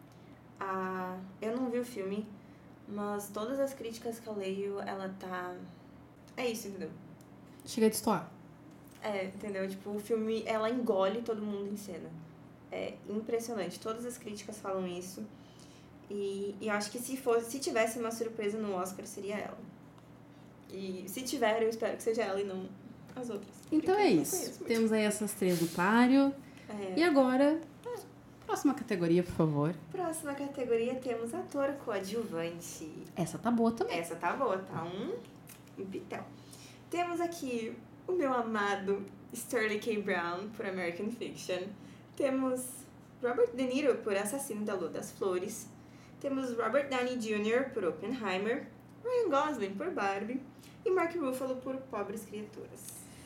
Eu não vi o filme, mas todas as críticas que eu leio, ela tá... É isso, entendeu? Chega de destoar. Entendeu? Tipo, o filme, ela engole todo mundo em cena. É impressionante. Todas as críticas falam isso. E eu acho que se tivesse uma surpresa no Oscar, seria ela. E se tiver, eu espero que seja ela e não as outras. Então é isso. Temos aí essas 3 no páreo. E agora, próxima categoria, por favor. Próxima categoria temos ator coadjuvante. Essa tá boa também. Essa tá boa, tá um pitel. Temos aqui o meu amado Sterling K. Brown, por American Fiction. Temos Robert De Niro, por Assassino da Lua das Flores. Temos Robert Downey Jr. por Oppenheimer. Ryan Gosling por Barbie. E Mark Ruffalo por Pobres Criaturas.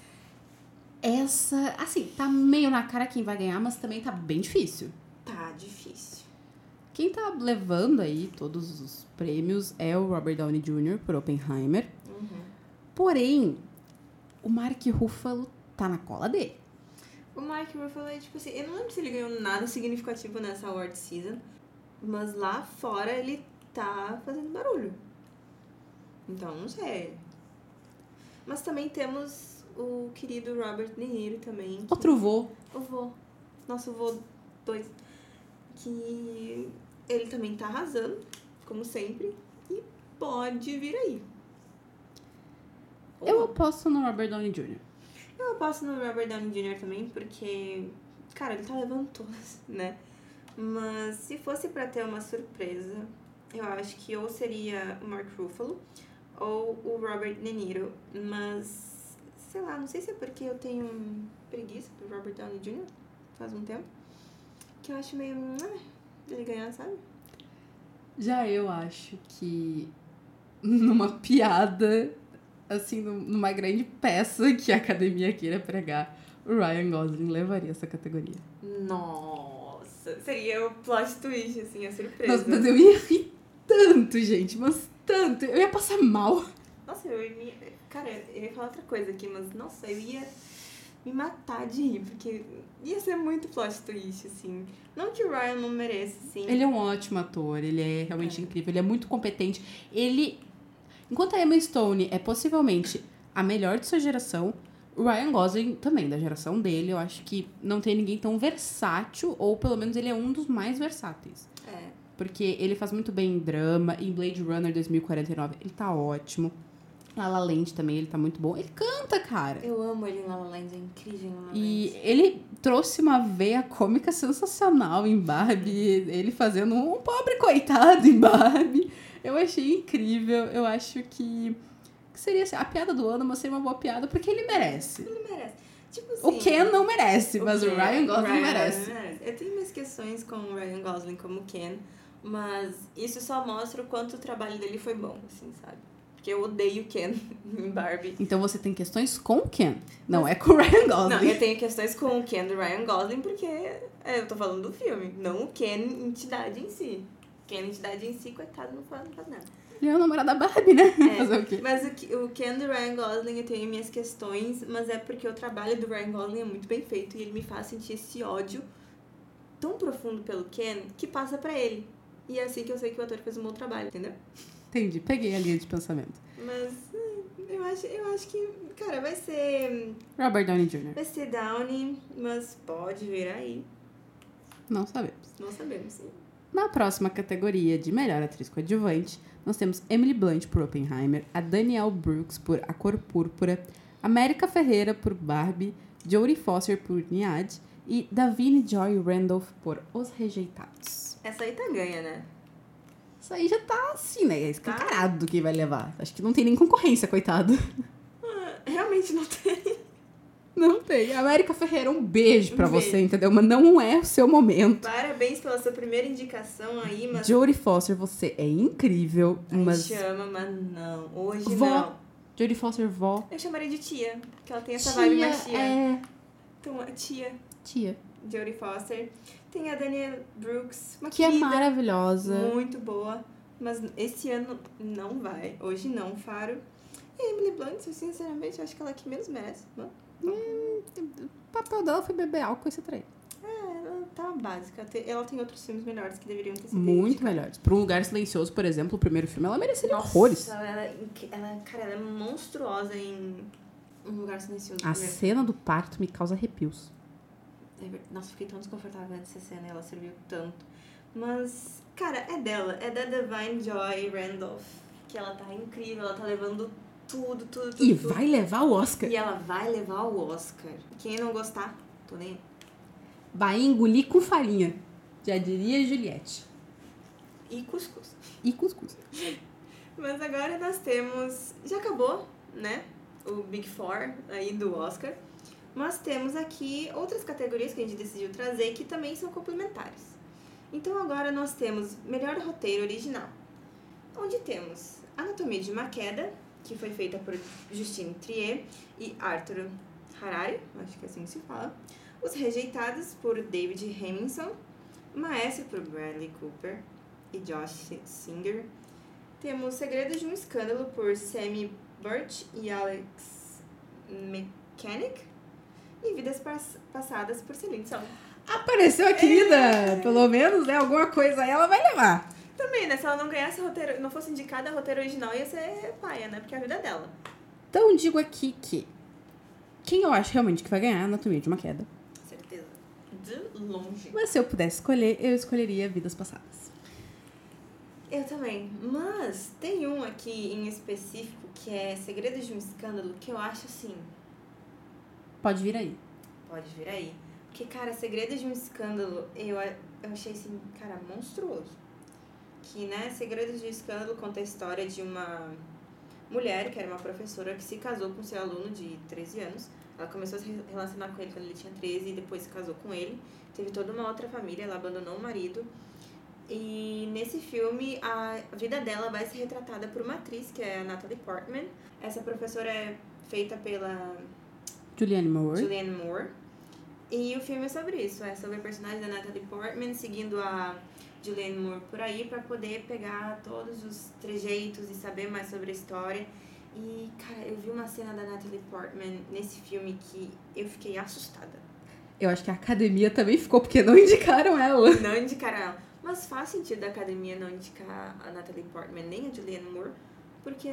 Essa, assim, tá meio na cara quem vai ganhar, mas também tá bem difícil. Tá difícil. Quem tá levando aí todos os prêmios é o Robert Downey Jr. por Oppenheimer. Porém, o Mark Ruffalo tá na cola dele. O Mark Ruffalo é tipo assim, eu não lembro se ele ganhou nada significativo nessa award season, mas lá fora ele tá fazendo barulho. Então, não sei. Mas também temos o querido Robert De Niro também. Outro vô. O vô. Nosso vô 2. Que ele também tá arrasando, como sempre. E pode vir aí. Eu aposto no Robert Downey Jr. Eu aposto no Robert Downey Jr. também, porque, cara, ele tá levando todas, né? Mas se fosse pra ter uma surpresa, eu acho que ou seria o Mark Ruffalo ou o Robert De Niro. Mas, sei lá, não sei se é porque eu tenho preguiça do Robert Downey Jr. faz um tempo. Que eu acho meio... ele ganhar, sabe? Já eu acho que numa piada, assim, numa grande peça que a academia queira pregar, o Ryan Gosling levaria essa categoria. Nossa, seria o plot twist, assim, a surpresa. Nossa, mas eu ia rir tanto, gente, mas tanto. Eu ia passar mal. Nossa, cara, eu ia falar outra coisa aqui, mas nossa, eu ia me matar de rir, porque ia ser muito plot twist, assim. Não que o Ryan não mereça, assim. Ele é um ótimo ator, ele é realmente incrível, ele é muito competente. Enquanto a Emma Stone é possivelmente a melhor de sua geração, o Ryan Gosling também, da geração dele, eu acho que não tem ninguém tão versátil, ou pelo menos ele é um dos mais versáteis. É. Porque ele faz muito bem em drama, em Blade Runner 2049 ele tá ótimo. La La Land também, ele tá muito bom. Ele canta, cara. Eu amo ele em La La Land, é incrível em La La Land. E ele trouxe uma veia cômica sensacional em Barbie. Ele fazendo um pobre coitado em Barbie. Eu achei incrível. Eu acho que seria a piada do ano, mas seria uma boa piada porque ele merece. Ele merece. Tipo assim, O Ken não merece, mas o Ryan Gosling merece. Eu tenho minhas questões com o Ryan Gosling como Ken, mas isso só mostra o quanto o trabalho dele foi bom, assim, sabe? Porque eu odeio Ken em Barbie. Então você tem questões com o Ken, não é com o Ryan Gosling. Não, eu tenho questões com o Ken do Ryan Gosling porque eu tô falando do filme, não o Ken entidade em si. Ken entidade em si, coitado, não faz nada. Ele é o namorado da Barbie, né? Fazer o quê? Mas o Ken do Ryan Gosling eu tenho minhas questões, mas é porque o trabalho do Ryan Gosling é muito bem feito e ele me faz sentir esse ódio tão profundo pelo Ken que passa pra ele. E é assim que eu sei que o ator fez um bom trabalho, entendeu? Entendi, peguei a linha de pensamento. Mas eu acho que, cara, vai ser... Robert Downey Jr. Vai ser Downey, mas pode vir aí. Não sabemos. Não sabemos, sim. Na próxima categoria de melhor atriz coadjuvante, nós temos Emily Blunt por Oppenheimer, a Danielle Brooks por A Cor Púrpura, América Ferreira por Barbie, Jodie Foster por Nyad e Davine Joy Randolph por Os Rejeitados. Essa aí tá ganha, né? Isso aí já tá assim, né? É escancarado quem vai levar. Acho que não tem nem concorrência, coitado. Realmente não tem. Não tem. América Ferreira, um beijo pra você, entendeu? Mas não é o seu momento. Parabéns pela sua primeira indicação aí, mas... Jodie Foster, você é incrível, mas... chama, mas não. Hoje vó. não. Jodie Foster, vó. Eu chamaria de tia, porque ela tem essa vibe mais tia. É... Então, tia. Tia. Jodie Foster. Tem a Danielle Brooks, uma Que querida, é maravilhosa. muito boa. Mas esse ano não vai. Hoje não, Faro. E a Emily Blunt, eu sinceramente acho que ela é que menos merece. Não? O papel dela foi beber álcool e se trair. Ela tá básica. Ela tem outros filmes melhores que deveriam ter sido Muito indicados. melhores. Por Um Lugar Silencioso, por exemplo, o primeiro filme, ela mereceria horrores. Cara, ela é monstruosa em Um Lugar Silencioso. A cena do parto me causa arrepios. Nossa, fiquei tão desconfortável nessa cena, ela serviu tanto. Mas, cara, é dela. É da Davine Joy Randolph. Que ela tá incrível, ela tá levando tudo. E vai levar o Oscar. E ela vai levar o Oscar. Quem não gostar, tô nem... Vai engolir com farinha. Já diria Juliette. E cuscuz. E cuscuz. Mas agora nós temos... Já acabou, né? O Big Four aí do Oscar. Mas temos aqui outras categorias que a gente decidiu trazer que também são complementares. Então agora nós temos Melhor Roteiro Original, onde temos Anatomia de uma Queda, que foi feita por Justine Triet e Arthur Harari, acho que é assim que se fala. Os Rejeitados, por David Hemmingson. Maestro, por Bradley Cooper e Josh Singer. Temos Segredos de um Escândalo, por Sammy Birch e Alex Mechanic e Vidas Passadas por Celine Song. Apareceu a querida! Pelo menos, né? Alguma coisa aí ela vai levar. Também, né? Se ela não ganhasse roteiro, não fosse indicada a roteiro original, ia ser paia, né? Porque é a vida dela. Então, digo aqui que quem eu acho realmente que vai ganhar Anatomia de uma Queda. Certeza. De longe. Mas se eu pudesse escolher, eu escolheria Vidas Passadas. Eu também. Mas tem um aqui em específico que é Segredos de um Escândalo, que eu acho assim... Pode vir aí. Pode vir aí. Porque, cara, Segredos de um Escândalo, eu achei assim, cara, monstruoso. Que, né, Segredos de um Escândalo conta a história de uma mulher, que era uma professora, que se casou com seu aluno de 13 anos. Ela começou a se relacionar com ele quando ele tinha 13 e depois se casou com ele. Teve toda uma outra família, ela abandonou o marido. E nesse filme, a vida dela vai ser retratada por uma atriz, que é a Natalie Portman. Essa professora é feita pela Julianne Moore. E o filme é sobre isso, é sobre a personagem da Natalie Portman seguindo a Julianne Moore por aí pra poder pegar todos os trejeitos e saber mais sobre a história. E, cara, eu vi uma cena da Natalie Portman nesse filme que eu fiquei assustada. Eu acho que a academia também ficou, porque não indicaram ela. Não indicaram ela. Mas faz sentido a academia não indicar a Natalie Portman nem a Julianne Moore, porque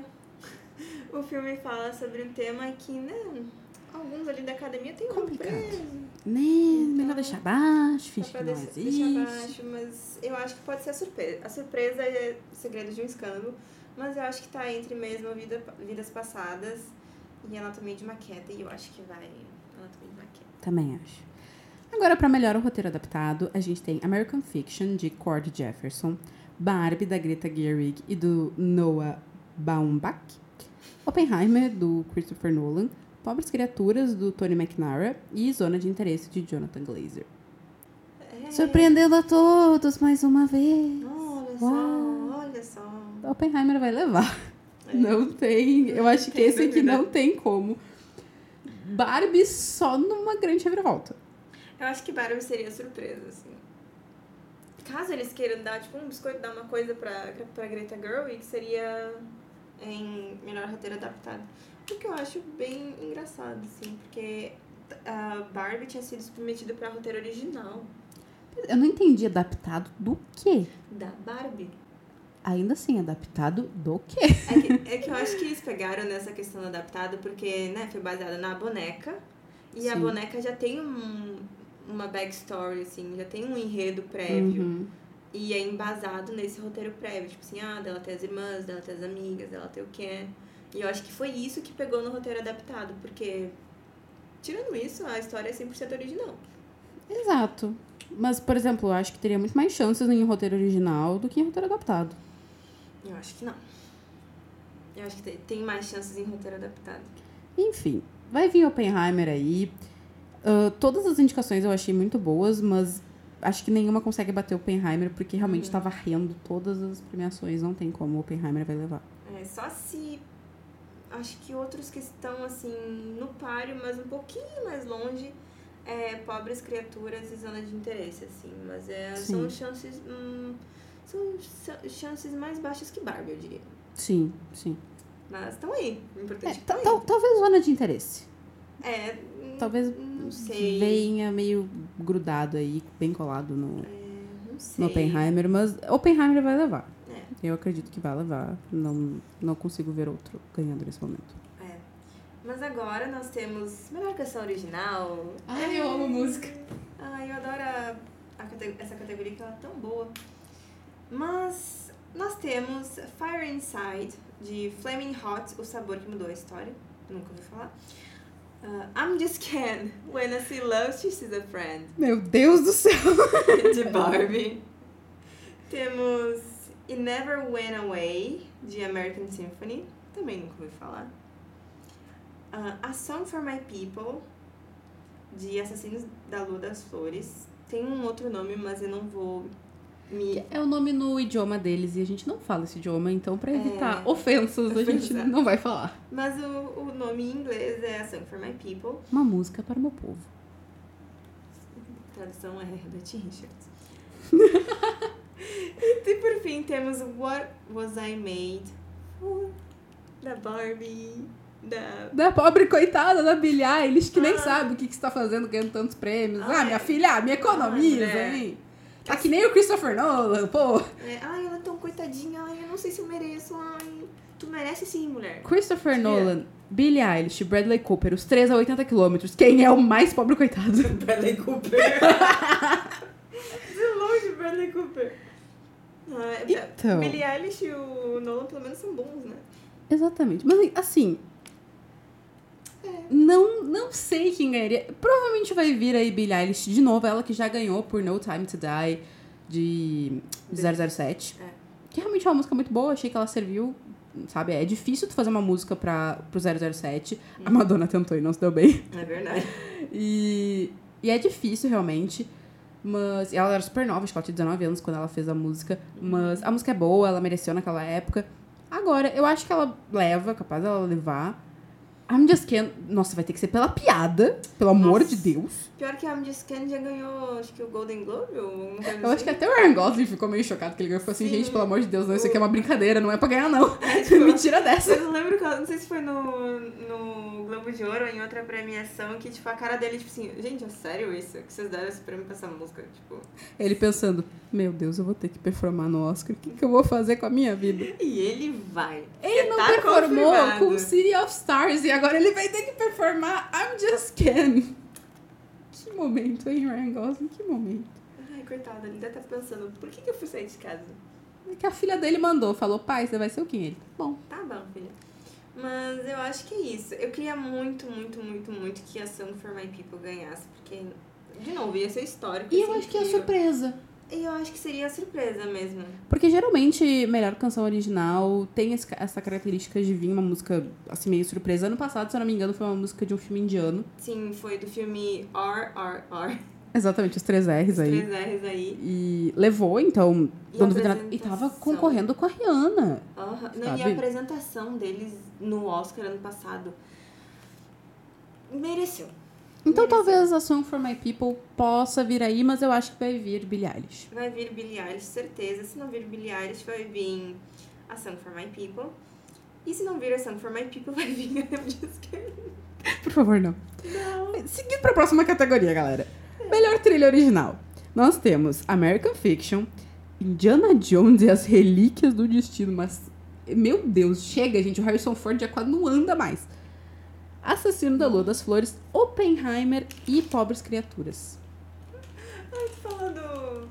o filme fala sobre um tema que, né, alguns ali da academia tem complicado. Preso. Né, melhor deixar baixo, finge que não existe. Deixar baixo, mas eu acho que pode ser a surpresa. A surpresa é Segredos de um Escândalo, mas eu acho que tá entre mesmo Vidas Passadas e Anatomia de uma Queda, e eu acho que vai Anatomia de uma Queda. Também acho. Agora, para melhor o roteiro adaptado, a gente tem American Fiction, de Cord Jefferson, Barbie, da Greta Gerwig e do Noah Baumbach, Oppenheimer, do Christopher Nolan, Pobres Criaturas, do Tony McNamara e Zona de Interesse, de Jonathan Glazer. Surpreendendo a todos mais uma vez. Olha só. Oppenheimer vai levar. Não tem... Eu acho que esse aqui não tem como. Barbie só numa grande reviravolta. Eu acho que Barbie seria surpresa, assim. Caso eles queiram dar, tipo, um biscoito, dar uma coisa pra Greta Gerwig, seria em melhor roteiro adaptado. O que eu acho bem engraçado, assim, porque a Barbie tinha sido submetida pra roteiro original. Eu não entendi, adaptado do quê? Da Barbie. Ainda assim, adaptado do quê? É que eu acho que eles pegaram nessa questão do adaptado porque, né, foi baseada na boneca. E Sim. A boneca já tem uma backstory, assim, já tem um enredo prévio. Uhum. E é embasado nesse roteiro prévio. Tipo assim, dela ter as irmãs, dela ter as amigas, dela ter o Ken. E eu acho que foi isso que pegou no roteiro adaptado. Porque, tirando isso, a história é 100% original. Exato. Mas, por exemplo, eu acho que teria muito mais chances em roteiro original do que em roteiro adaptado. Eu acho que não. Eu acho que tem mais chances em roteiro adaptado. Enfim, vai vir Oppenheimer aí. Todas as indicações eu achei muito boas, mas acho que nenhuma consegue bater Oppenheimer, porque realmente está varrendo todas as premiações. Não tem como o Oppenheimer vai levar. Só se... Acho que outros que estão, assim, no páreo, mas um pouquinho mais longe, Pobres Criaturas e Zona de Interesse, assim. Mas são chances... são chances mais baixas que Barbie, eu diria. Sim, sim. Mas estão aí. O importante é que estão aí. Talvez Zona de Interesse. Talvez não sei. venha meio grudado aí, bem colado no sei. Oppenheimer, mas Oppenheimer vai levar. Eu acredito que vai levar. Não consigo ver outro ganhando nesse momento. Mas agora nós temos melhor canção original. Ai, eu amo música. Ai, eu adoro essa categoria, que ela é tão boa. Mas nós temos Fire Inside, de Flaming Hot, O Sabor que Mudou a História. Nunca ouvi falar. I'm Just Ken, When I See Love, She Sees a Friend. Meu Deus do céu! De Barbie. Temos It Never Went Away, de American Symphony. Também nunca ouvi falar. A Song for My People, de Assassinos da Lua das Flores. Tem um outro nome, mas eu não vou me... É o nome no idioma deles e a gente não fala esse idioma, então pra evitar ofensas a gente não vai falar. Mas o nome em inglês é A Song for My People. Uma música para o meu povo. A tradução é Herbert Richards. E por fim temos What Was I Made For, Da Barbie, Da pobre coitada da Billie Eilish, que nem sabe o que você tá fazendo ganhando tantos prêmios. Minha filha, me economiza, hein? Tá que nem o Christopher Nolan, pô. Ai, ela é tão coitadinha. Ai, eu não sei se eu mereço. Ai, tu merece sim, mulher. Christopher Nolan, Billie Eilish, Bradley Cooper, os 3 a 80 quilômetros. Quem é o mais pobre coitado? Bradley Cooper. De longe, Bradley Cooper. Então. Billie Eilish e o Nolan, pelo menos, são bons, né? Exatamente. Mas, assim... Não sei quem ganharia. Provavelmente vai vir aí Billie Eilish de novo. Ela que já ganhou por No Time to Die de 007. Que realmente é uma música muito boa. Achei que ela serviu, sabe? É difícil tu fazer uma música pro 007. A Madonna tentou e não se deu bem. É verdade. E é difícil, realmente. Mas ela era super nova, acho que ela tinha 19 anos quando ela fez a música. Mas a música é boa, ela mereceu naquela época. Agora, eu acho que ela leva, capaz dela levar. I'm Just Ken, nossa, vai ter que ser pela piada, pelo amor de Deus. Pior que a I'm Just Ken já ganhou, acho que o Golden Globe ou alguma coisa Eu acho que até o Ryan Gosling ficou meio chocado que ele ganhou. Ficou assim, gente, pelo amor de Deus, não, isso aqui é uma brincadeira, não é pra ganhar, não. Tipo, me tira dessa. Eu não lembro, não sei se foi no Globo de Ouro ou em outra premiação, que, tipo, a cara dele, tipo assim, gente, é sério isso? Que vocês deram esse prêmio pra essa música, tipo... Ele pensando, meu Deus, eu vou ter que performar no Oscar, o que eu vou fazer com a minha vida? E ele vai. Ele não performou com City of Stars e agora ele vai ter que performar I'm Just Ken. Que momento, hein, Ryan Gosling? Que momento. Ai, coitado, ele deve estar pensando, por que eu fui sair de casa? É que a filha dele mandou, falou, pai, você vai ser o quê? Ele, bom. Tá bom, filha. Mas eu acho que é isso. Eu queria muito, muito, muito, muito que a Song for My People ganhasse, porque, de novo, ia ser histórico. E eu acho que é surpresa. E eu acho que seria surpresa mesmo. Porque geralmente, melhor canção original tem essa característica de vir uma música, assim, meio surpresa. Ano passado, se eu não me engano, foi uma música de um filme indiano. Sim, foi do filme RRR. Exatamente, os 3 R's aí. Os 3 R's aí. E levou, então... E tava concorrendo com a Rihanna. Não, e a apresentação deles no Oscar ano passado mereceu. Então talvez a Song for My People possa vir aí, mas eu acho que vai vir Billie Eilish. Vai vir Billie Eilish, certeza. Se não vir Billie Eilish, vai vir a Song for My People. E se não vir a Song for My People, vai vir a I'm Just Kidding. Por favor, não. Não. Seguindo pra próxima categoria, galera. Melhor trilha original. Nós temos American Fiction, Indiana Jones e as Relíquias do Destino. Mas, meu Deus, chega, gente. O Harrison Ford já quase não anda mais. Assassino da Lua das Flores, Oppenheimer e Pobres Criaturas. Ai, tu falando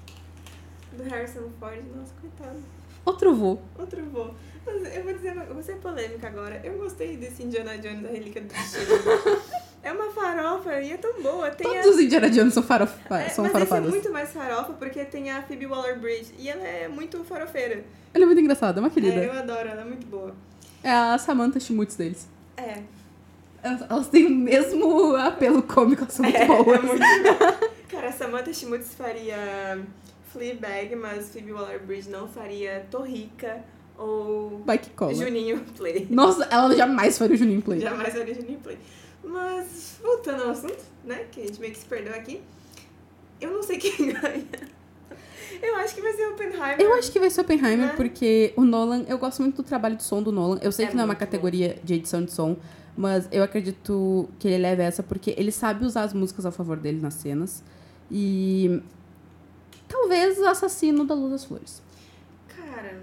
do Harrison Ford, nossa, coitado. Outro voo. Outro voo. Mas eu vou dizer, eu vou ser polêmica agora. Eu gostei desse Indiana Jones da Relíquia do Destino. É uma farofa e é tão boa. Tem Todos os Indiana Jones são farofados. Mas esse é muito mais farofa porque tem a Phoebe Waller-Bridge e ela é muito farofeira. Ela é muito engraçada, é uma querida. Eu adoro, ela é muito boa. É a Samantha Schmutz deles. É. Elas têm o mesmo apelo cômico, elas são muito boas. É muito boa. Cara, a Samantha Schmutz faria Fleabag, mas Phoebe Waller-Bridge não faria Torrica ou Bike Cola. Juninho Play. Nossa, ela jamais faria o Juninho Play. Jamais faria Juninho Play. Mas, voltando ao assunto, né, que a gente meio que se perdeu aqui, eu não sei quem ganha. Eu acho que vai ser Oppenheimer. Eu acho que vai ser Oppenheimer, porque o Nolan... Eu gosto muito do trabalho de som do Nolan. Eu sei que não é uma categoria de edição de som, mas eu acredito que ele leve essa porque ele sabe usar as músicas a favor dele nas cenas. E... talvez o Assassino da Lua das Flores. Cara,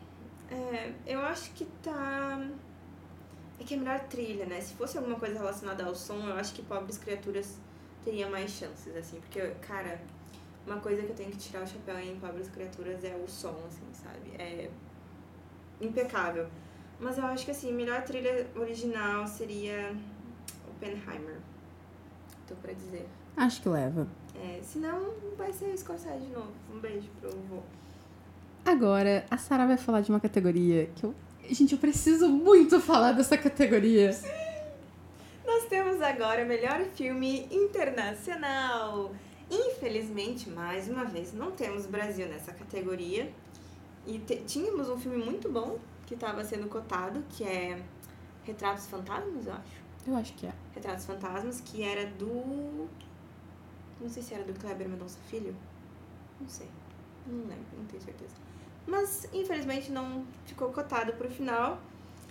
eu acho que tá... É que é melhor trilha, né? Se fosse alguma coisa relacionada ao som, eu acho que Pobres Criaturas teria mais chances, assim. Porque, cara, uma coisa que eu tenho que tirar o chapéu em Pobres Criaturas é o som, assim, sabe? É impecável. Mas eu acho que, assim, melhor trilha original seria Oppenheimer. Tô pra dizer. Acho que leva. Senão vai ser Scorsese de novo. Um beijo pro vô. Agora, a Sarah vai falar de uma categoria que eu... Gente, eu preciso muito falar dessa categoria. Sim! Nós temos agora melhor filme internacional. Infelizmente, mais uma vez, não temos Brasil nessa categoria. E tínhamos um filme muito bom que estava sendo cotado, que é Retratos Fantasmas, eu acho. Eu acho que é. Retratos Fantasmas, que era do... Não sei se era do Kleber Mendonça Filho. Não sei. Não lembro, não tenho certeza. Mas, infelizmente, não ficou cotado pro final.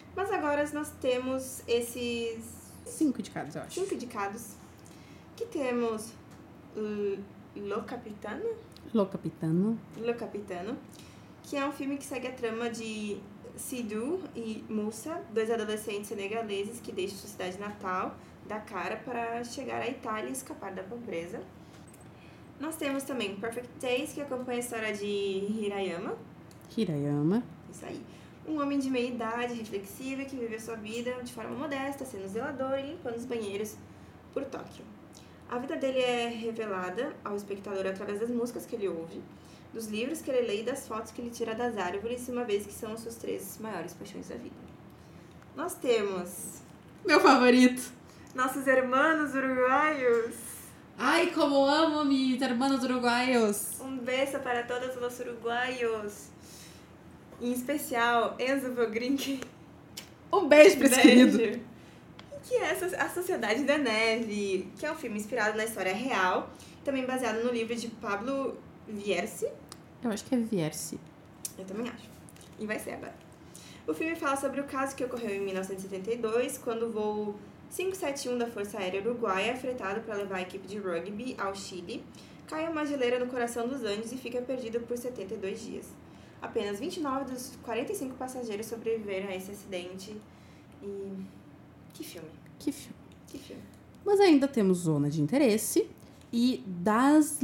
Mas agora nós temos esses 5 indicados, eu acho. 5 indicados. Que temos Lo Capitano, Lo Capitano, que é um filme que segue a trama de Sidhu e Moussa, 2 adolescentes senegaleses que deixam sua cidade natal, Dakar, para chegar à Itália e escapar da pobreza. Nós temos também Perfect Days, que acompanha a história de Hirayama. Isso aí. Um homem de meia idade, reflexivo, que vive a sua vida de forma modesta, sendo zelador e limpando os banheiros por Tóquio. A vida dele é revelada ao espectador através das músicas que ele ouve, dos livros que ele lê e das fotos que ele tira das árvores, uma vez que são as suas 3 maiores paixões da vida. Nós temos Meu favorito. nossos hermanos uruguaios. Ai, como amo mis hermanos uruguaios. Um beijo para todos os uruguaios. Em especial, Enzo Bogrink. Um beijo pra esse querido. Que é A Sociedade da Neve, que é um filme inspirado na história real, também baseado no livro de Pablo Vierci. Eu acho que é Vierci. Eu também acho. E vai ser agora. O filme fala sobre o caso que ocorreu em 1972, quando o voo 571 da Força Aérea Uruguaia, fretado para levar a equipe de rugby ao Chile, cai a uma geleira no coração dos Andes e fica perdido por 72 dias. Apenas 29 dos 45 passageiros sobreviveram a esse acidente. E... Que filme. Mas ainda temos Zona de Interesse e Das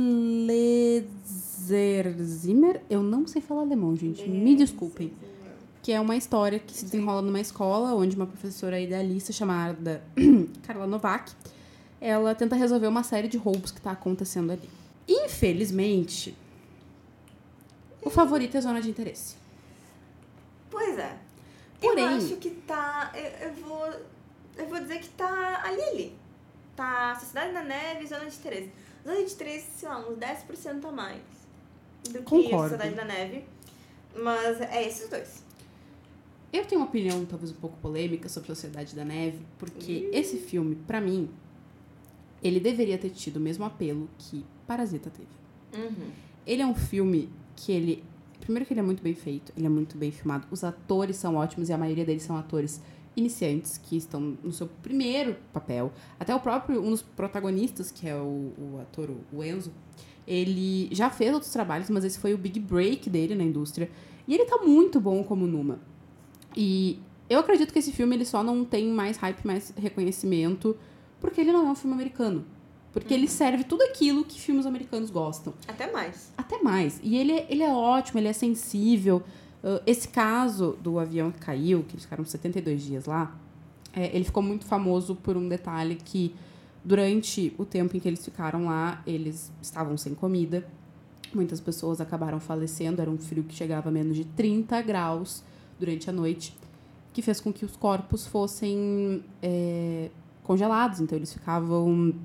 Leserzimmer. Eu não sei falar alemão, gente. Me desculpem. Que é uma história que se desenrola numa escola onde uma professora idealista chamada Carla Novak, ela tenta resolver uma série de roubos que está acontecendo ali. Infelizmente, o favorito é Zona de Interesse. Pois é. Porém, eu acho que tá... Eu vou dizer que tá ali. Tá Sociedade da Neve e Zona de Interesse. Zona de Interesse, sei lá, uns 10% a mais do que Concordo. Sociedade da Neve. Mas é esses dois. Eu tenho uma opinião talvez um pouco polêmica sobre Sociedade da Neve, porque esse filme, pra mim, ele deveria ter tido o mesmo apelo que Parasita teve. Ele é um filme que primeiro que ele é muito bem feito, ele é muito bem filmado, os atores são ótimos e a maioria deles são atores iniciantes, que estão no seu primeiro papel. Até o próprio, um dos protagonistas, que é o ator, o Enzo, ele já fez outros trabalhos, mas esse foi o big break dele na indústria. E ele tá muito bom como Numa. E eu acredito que esse filme ele só não tem mais hype, mais reconhecimento, porque ele não é um filme americano. Porque ele serve tudo aquilo que filmes americanos gostam. Até mais. E ele é ótimo, ele é sensível. Esse caso do avião que caiu, que eles ficaram 72 dias lá, ele ficou muito famoso por um detalhe que, durante o tempo em que eles ficaram lá, eles estavam sem comida. Muitas pessoas acabaram falecendo, era um frio que chegava a menos de 30 graus durante a noite, que fez com que os corpos fossem congelados. Então, eles ficavam...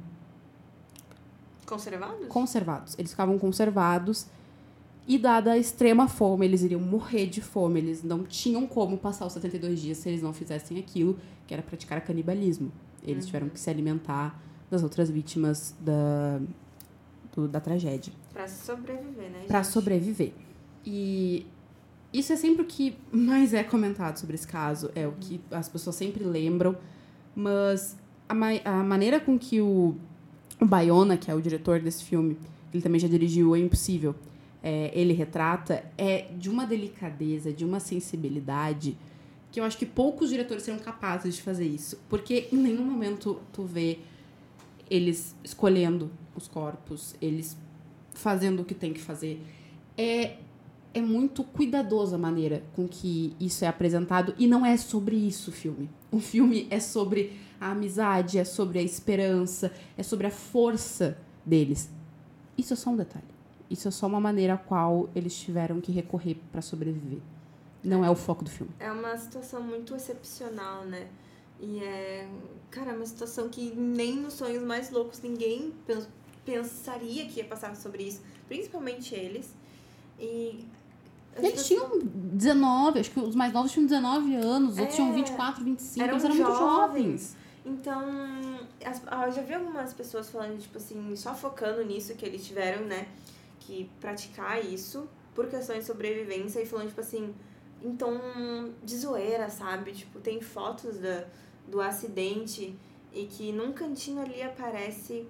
Conservados. Eles ficavam conservados. E, dada a extrema fome, eles iriam morrer de fome. Eles não tinham como passar os 72 dias se eles não fizessem aquilo, que era praticar canibalismo. Eles tiveram que se alimentar das outras vítimas da tragédia. Pra sobreviver, né, gente? Pra sobreviver. E isso é sempre o que mais é comentado sobre esse caso. É o que as pessoas sempre lembram. Mas a maneira com que o Bayona, que é o diretor desse filme, ele também já dirigiu O Impossível, ele retrata, de uma delicadeza, de uma sensibilidade, que eu acho que poucos diretores seriam capazes de fazer isso. Porque em nenhum momento tu vê eles escolhendo os corpos, eles fazendo o que tem que fazer. É muito cuidadosa a maneira com que isso é apresentado. E não é sobre isso o filme. O filme é sobre a amizade, é sobre a esperança, é sobre a força deles. Isso é só um detalhe. Isso é só uma maneira a qual eles tiveram que recorrer para sobreviver. Não é o foco do filme. É uma situação muito excepcional, né? E cara, uma situação que nem nos sonhos mais loucos ninguém pensaria que ia passar sobre isso. Principalmente eles. E eles tinham 19, acho que os mais novos tinham 19 anos, os outros tinham 24, 25, eles eram muito jovens. Então, eu já vi algumas pessoas falando, tipo assim, só focando nisso, que eles tiveram, né, que praticar isso por questões de sobrevivência e falando, tipo assim, em tom de zoeira, sabe? Tipo, tem fotos do acidente e que num cantinho ali aparece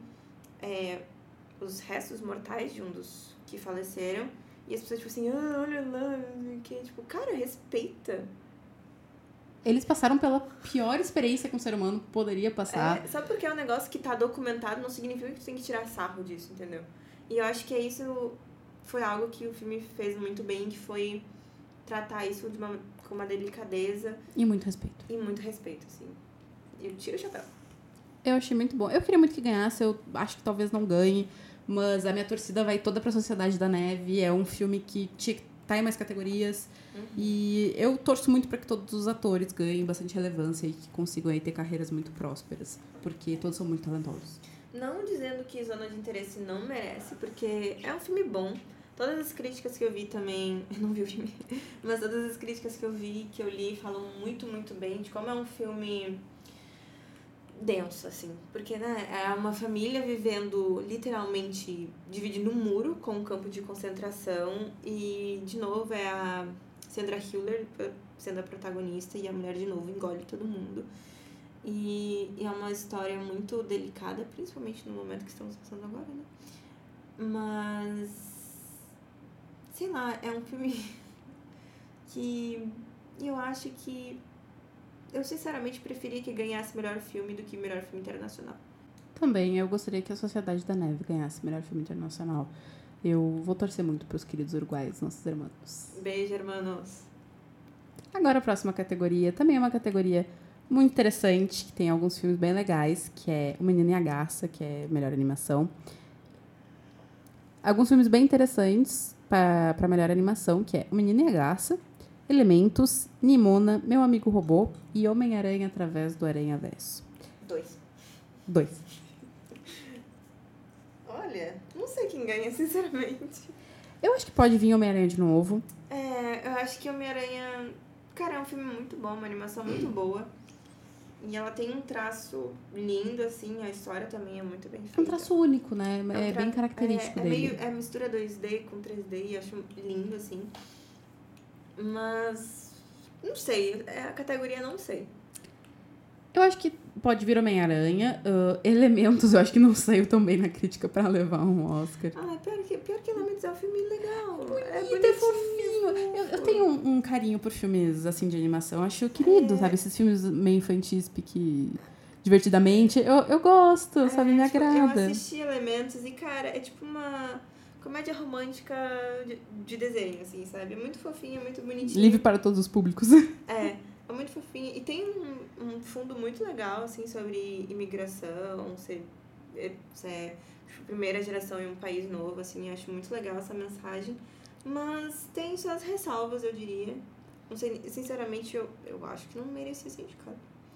os restos mortais de um dos que faleceram. E as pessoas, tipo assim, olha lá, não sei o quê. Tipo, cara, respeita. Eles passaram pela pior experiência que um ser humano poderia passar. Só porque é um negócio que tá documentado não significa que tu tem que tirar sarro disso, entendeu? E eu acho que isso foi algo que o filme fez muito bem, que foi tratar isso com uma delicadeza. E muito respeito. E muito respeito, assim. Eu tiro o chapéu. Eu achei muito bom. Eu queria muito que ganhasse, eu acho que talvez não ganhe, mas a minha torcida vai toda pra Sociedade da Neve. É um filme que tinha que estar em mais categorias. E eu torço muito para que todos os atores ganhem bastante relevância e que consigam aí ter carreiras muito prósperas, porque todos são muito talentosos. Não dizendo que Zona de Interesse não merece, porque é um filme bom. Todas as críticas que eu vi também... Eu não vi o filme. Mas todas as críticas que eu vi, que eu li, falam muito, muito bem de como é um filme denso, assim. Porque, né, é uma família vivendo literalmente dividindo um muro com um campo de concentração. E, de novo, é a Sandra Hüller sendo a protagonista e a mulher, de novo, engole todo mundo. E é uma história muito delicada, principalmente no momento que estamos passando agora, né? Mas, sei lá, é um filme que eu acho que eu sinceramente preferia que ganhasse melhor filme do que melhor filme internacional. Também, eu gostaria que a Sociedade da Neve ganhasse melhor filme internacional. Eu vou torcer muito pros queridos uruguaios, nossos irmãos. Beijo, hermanos. Agora a próxima categoria, também é uma categoria muito interessante, que tem alguns filmes bem legais, que é O Menino e a Garça, que é melhor animação. Alguns filmes bem interessantes para melhor animação, que é O Menino e a Garça, Elementos, Nimona, Meu Amigo Robô e Homem-Aranha através do Aranha-Verso. 2. Olha, não sei quem ganha, sinceramente. Eu acho que pode vir Homem-Aranha de novo. Eu acho que Homem-Aranha... Cara, é um filme muito bom, uma animação muito boa. E ela tem um traço lindo, assim, a história também é muito bem feita. É um traço único, né? É bem característico dele. É mistura 2D com 3D, acho lindo, assim. Mas, não sei, a categoria não sei. Eu acho que pode vir Homem-Aranha. Elementos, eu acho que não saiu tão bem na crítica pra levar um Oscar. Pior que Elementos é um filme legal. É bonito, é fofinho. Eu tenho um carinho por filmes, assim, de animação. Eu acho querido, sabe? Esses filmes meio infantis, pique divertidamente. Eu gosto, sabe? Me agrada. Eu assisti Elementos e, cara, é tipo uma comédia romântica de desenho, assim, sabe? É muito fofinho, é muito bonitinho. Livre para todos os públicos. É muito fofinho. E tem um fundo muito legal, assim, sobre imigração, ser primeira geração em um país novo, assim, acho muito legal essa mensagem. Mas tem suas ressalvas, eu diria. Não sei, sinceramente, eu acho que não merecia ser indicado.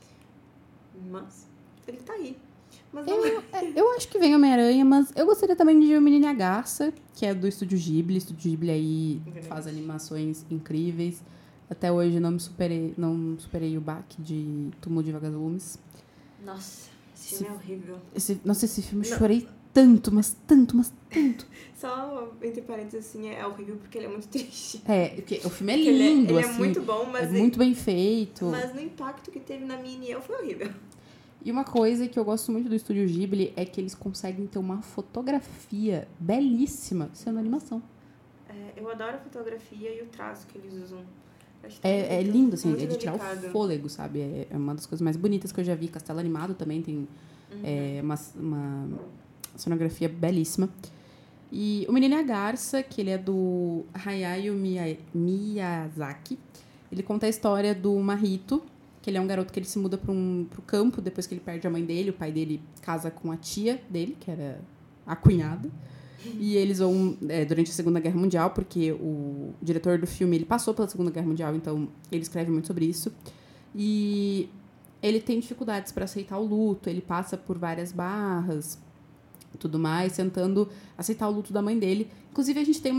Mas ele tá aí. Mas não... eu acho que vem Homem-Aranha, mas eu gostaria também de ver O Menino e a Garça, que é do Estúdio Ghibli. O Estúdio Ghibli aí faz animações incríveis. Até hoje não superei o baque de Túmulo de Vagalumes. Nossa, esse filme é horrível. Esse filme eu chorei tanto, mas tanto. Só, entre parênteses, assim, é horrível porque ele é muito triste. Porque o filme é lindo, ele assim. É muito bom, mas... É muito bem feito. Mas no impacto que teve na minha e eu foi horrível. E uma coisa que eu gosto muito do Estúdio Ghibli é que eles conseguem ter uma fotografia belíssima sendo animação. Eu adoro a fotografia e o traço que eles usam. É lindo, assim, é de tirar delicado. o fôlego, sabe? É uma das coisas mais bonitas que eu já vi. Castelo Animado também tem uma cenografia belíssima. E O Menino e a Garça, que ele é do Hayao Miyazaki. Ele conta a história do Mahito, que ele é um garoto que ele se muda pro campo depois que ele perde a mãe dele. O pai dele casa com a tia dele, que era a cunhada. E eles vão durante a Segunda Guerra Mundial, porque o diretor do filme ele passou pela Segunda Guerra Mundial, então ele escreve muito sobre isso. E ele tem dificuldades para aceitar o luto, ele passa por várias barras, tudo mais, tentando aceitar o luto da mãe dele. Inclusive, a gente tem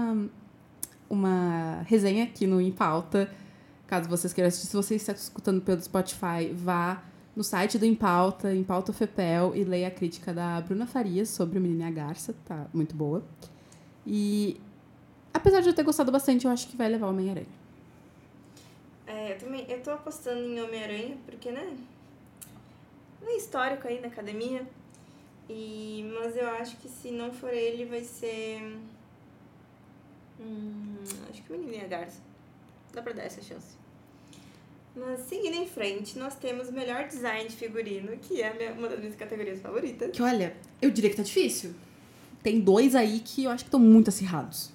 uma resenha aqui no Em Pauta, caso vocês queiram assistir. Se você está escutando pelo Spotify, vá no site do Em Pauta FEPEL, e leia a crítica da Bruna Farias sobre O Menino e a Garça, tá muito boa. E, apesar de eu ter gostado bastante, eu acho que vai levar o Homem-Aranha. Eu tô apostando em Homem-Aranha, porque, né? É histórico aí na academia. Mas eu acho que se não for ele, vai ser... acho que o Menininha Garça. Dá pra dar essa chance. Mas seguindo em frente, nós temos o melhor design de figurino, que é uma das minhas categorias favoritas. Que olha, eu diria que tá difícil. Tem 2 aí que eu acho que estão muito acirrados.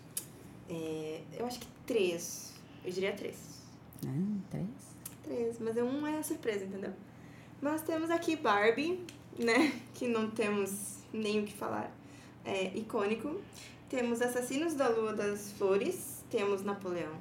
Eu acho que 3. Eu diria 3. 3? 3, mas um é a surpresa, entendeu? Nós temos aqui Barbie, né? Que não temos nem o que falar. É icônico. Temos Assassinos da Lua das Flores. Temos Napoleão.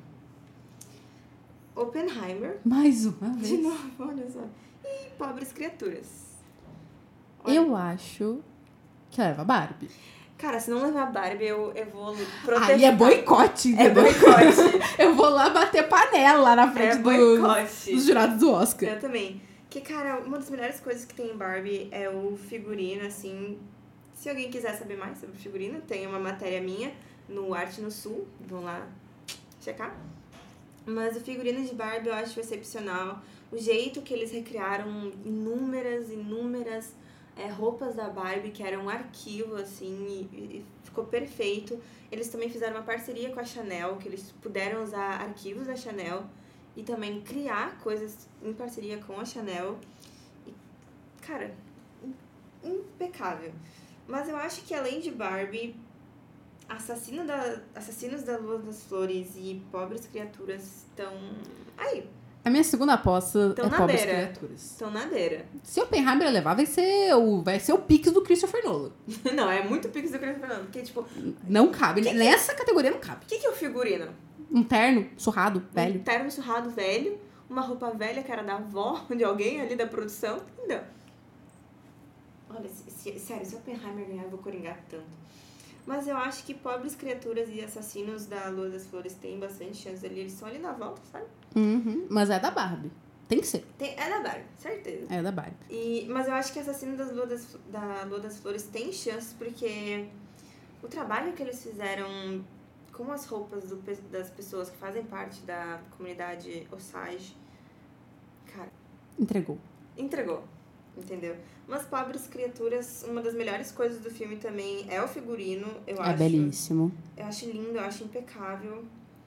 Oppenheimer. Mais uma vez. De novo, olha só. E Pobres Criaturas. Olha. Eu acho que leva Barbie. Cara, se não levar Barbie, eu vou protestar. Aí é boicote, entendeu? É boicote. Eu vou lá bater panela na frente dos jurados do Oscar. Eu também. Que, cara, uma das melhores coisas que tem em Barbie é o figurino, assim. Se alguém quiser saber mais sobre o figurino, tem uma matéria minha no Arte no Sul. Vão lá checar. Mas o figurino de Barbie eu acho excepcional. O jeito que eles recriaram inúmeras roupas da Barbie, que eram um arquivo, assim, e ficou perfeito. Eles também fizeram uma parceria com a Chanel, que eles puderam usar arquivos da Chanel e também criar coisas em parceria com a Chanel. E, cara, impecável. Mas eu acho que além de Barbie, Assassinos da Lua das Flores e Pobres Criaturas estão aí. A minha segunda aposta é Pobres Criaturas. Estão na beira. Se o Oppenheimer levar, vai ser o Pix do Christopher Nolan. Não, é muito Pix do Christopher Nolan. Porque, tipo... Não cabe. Nessa categoria não cabe. O que é o figurino? Um terno surrado, velho. Um terno surrado, velho. Uma roupa velha que era da avó de alguém ali da produção. Entendeu? Olha, sério, se o Oppenheimer ganhar, eu vou coringar tanto. Mas eu acho que Pobres Criaturas e Assassinos da Lua das Flores têm bastante chance ali. Eles estão ali na volta, sabe? Uhum, mas é da Barbie. Tem que ser. É da Barbie, certeza. É da Barbie. Mas eu acho que Assassinos da Lua das Flores tem chance porque o trabalho que eles fizeram com as roupas das pessoas que fazem parte da comunidade Osage, cara... Entregou. Entendeu? Mas Pobres Criaturas, uma das melhores coisas do filme também é o figurino, eu acho. É belíssimo. Eu acho lindo, eu acho impecável.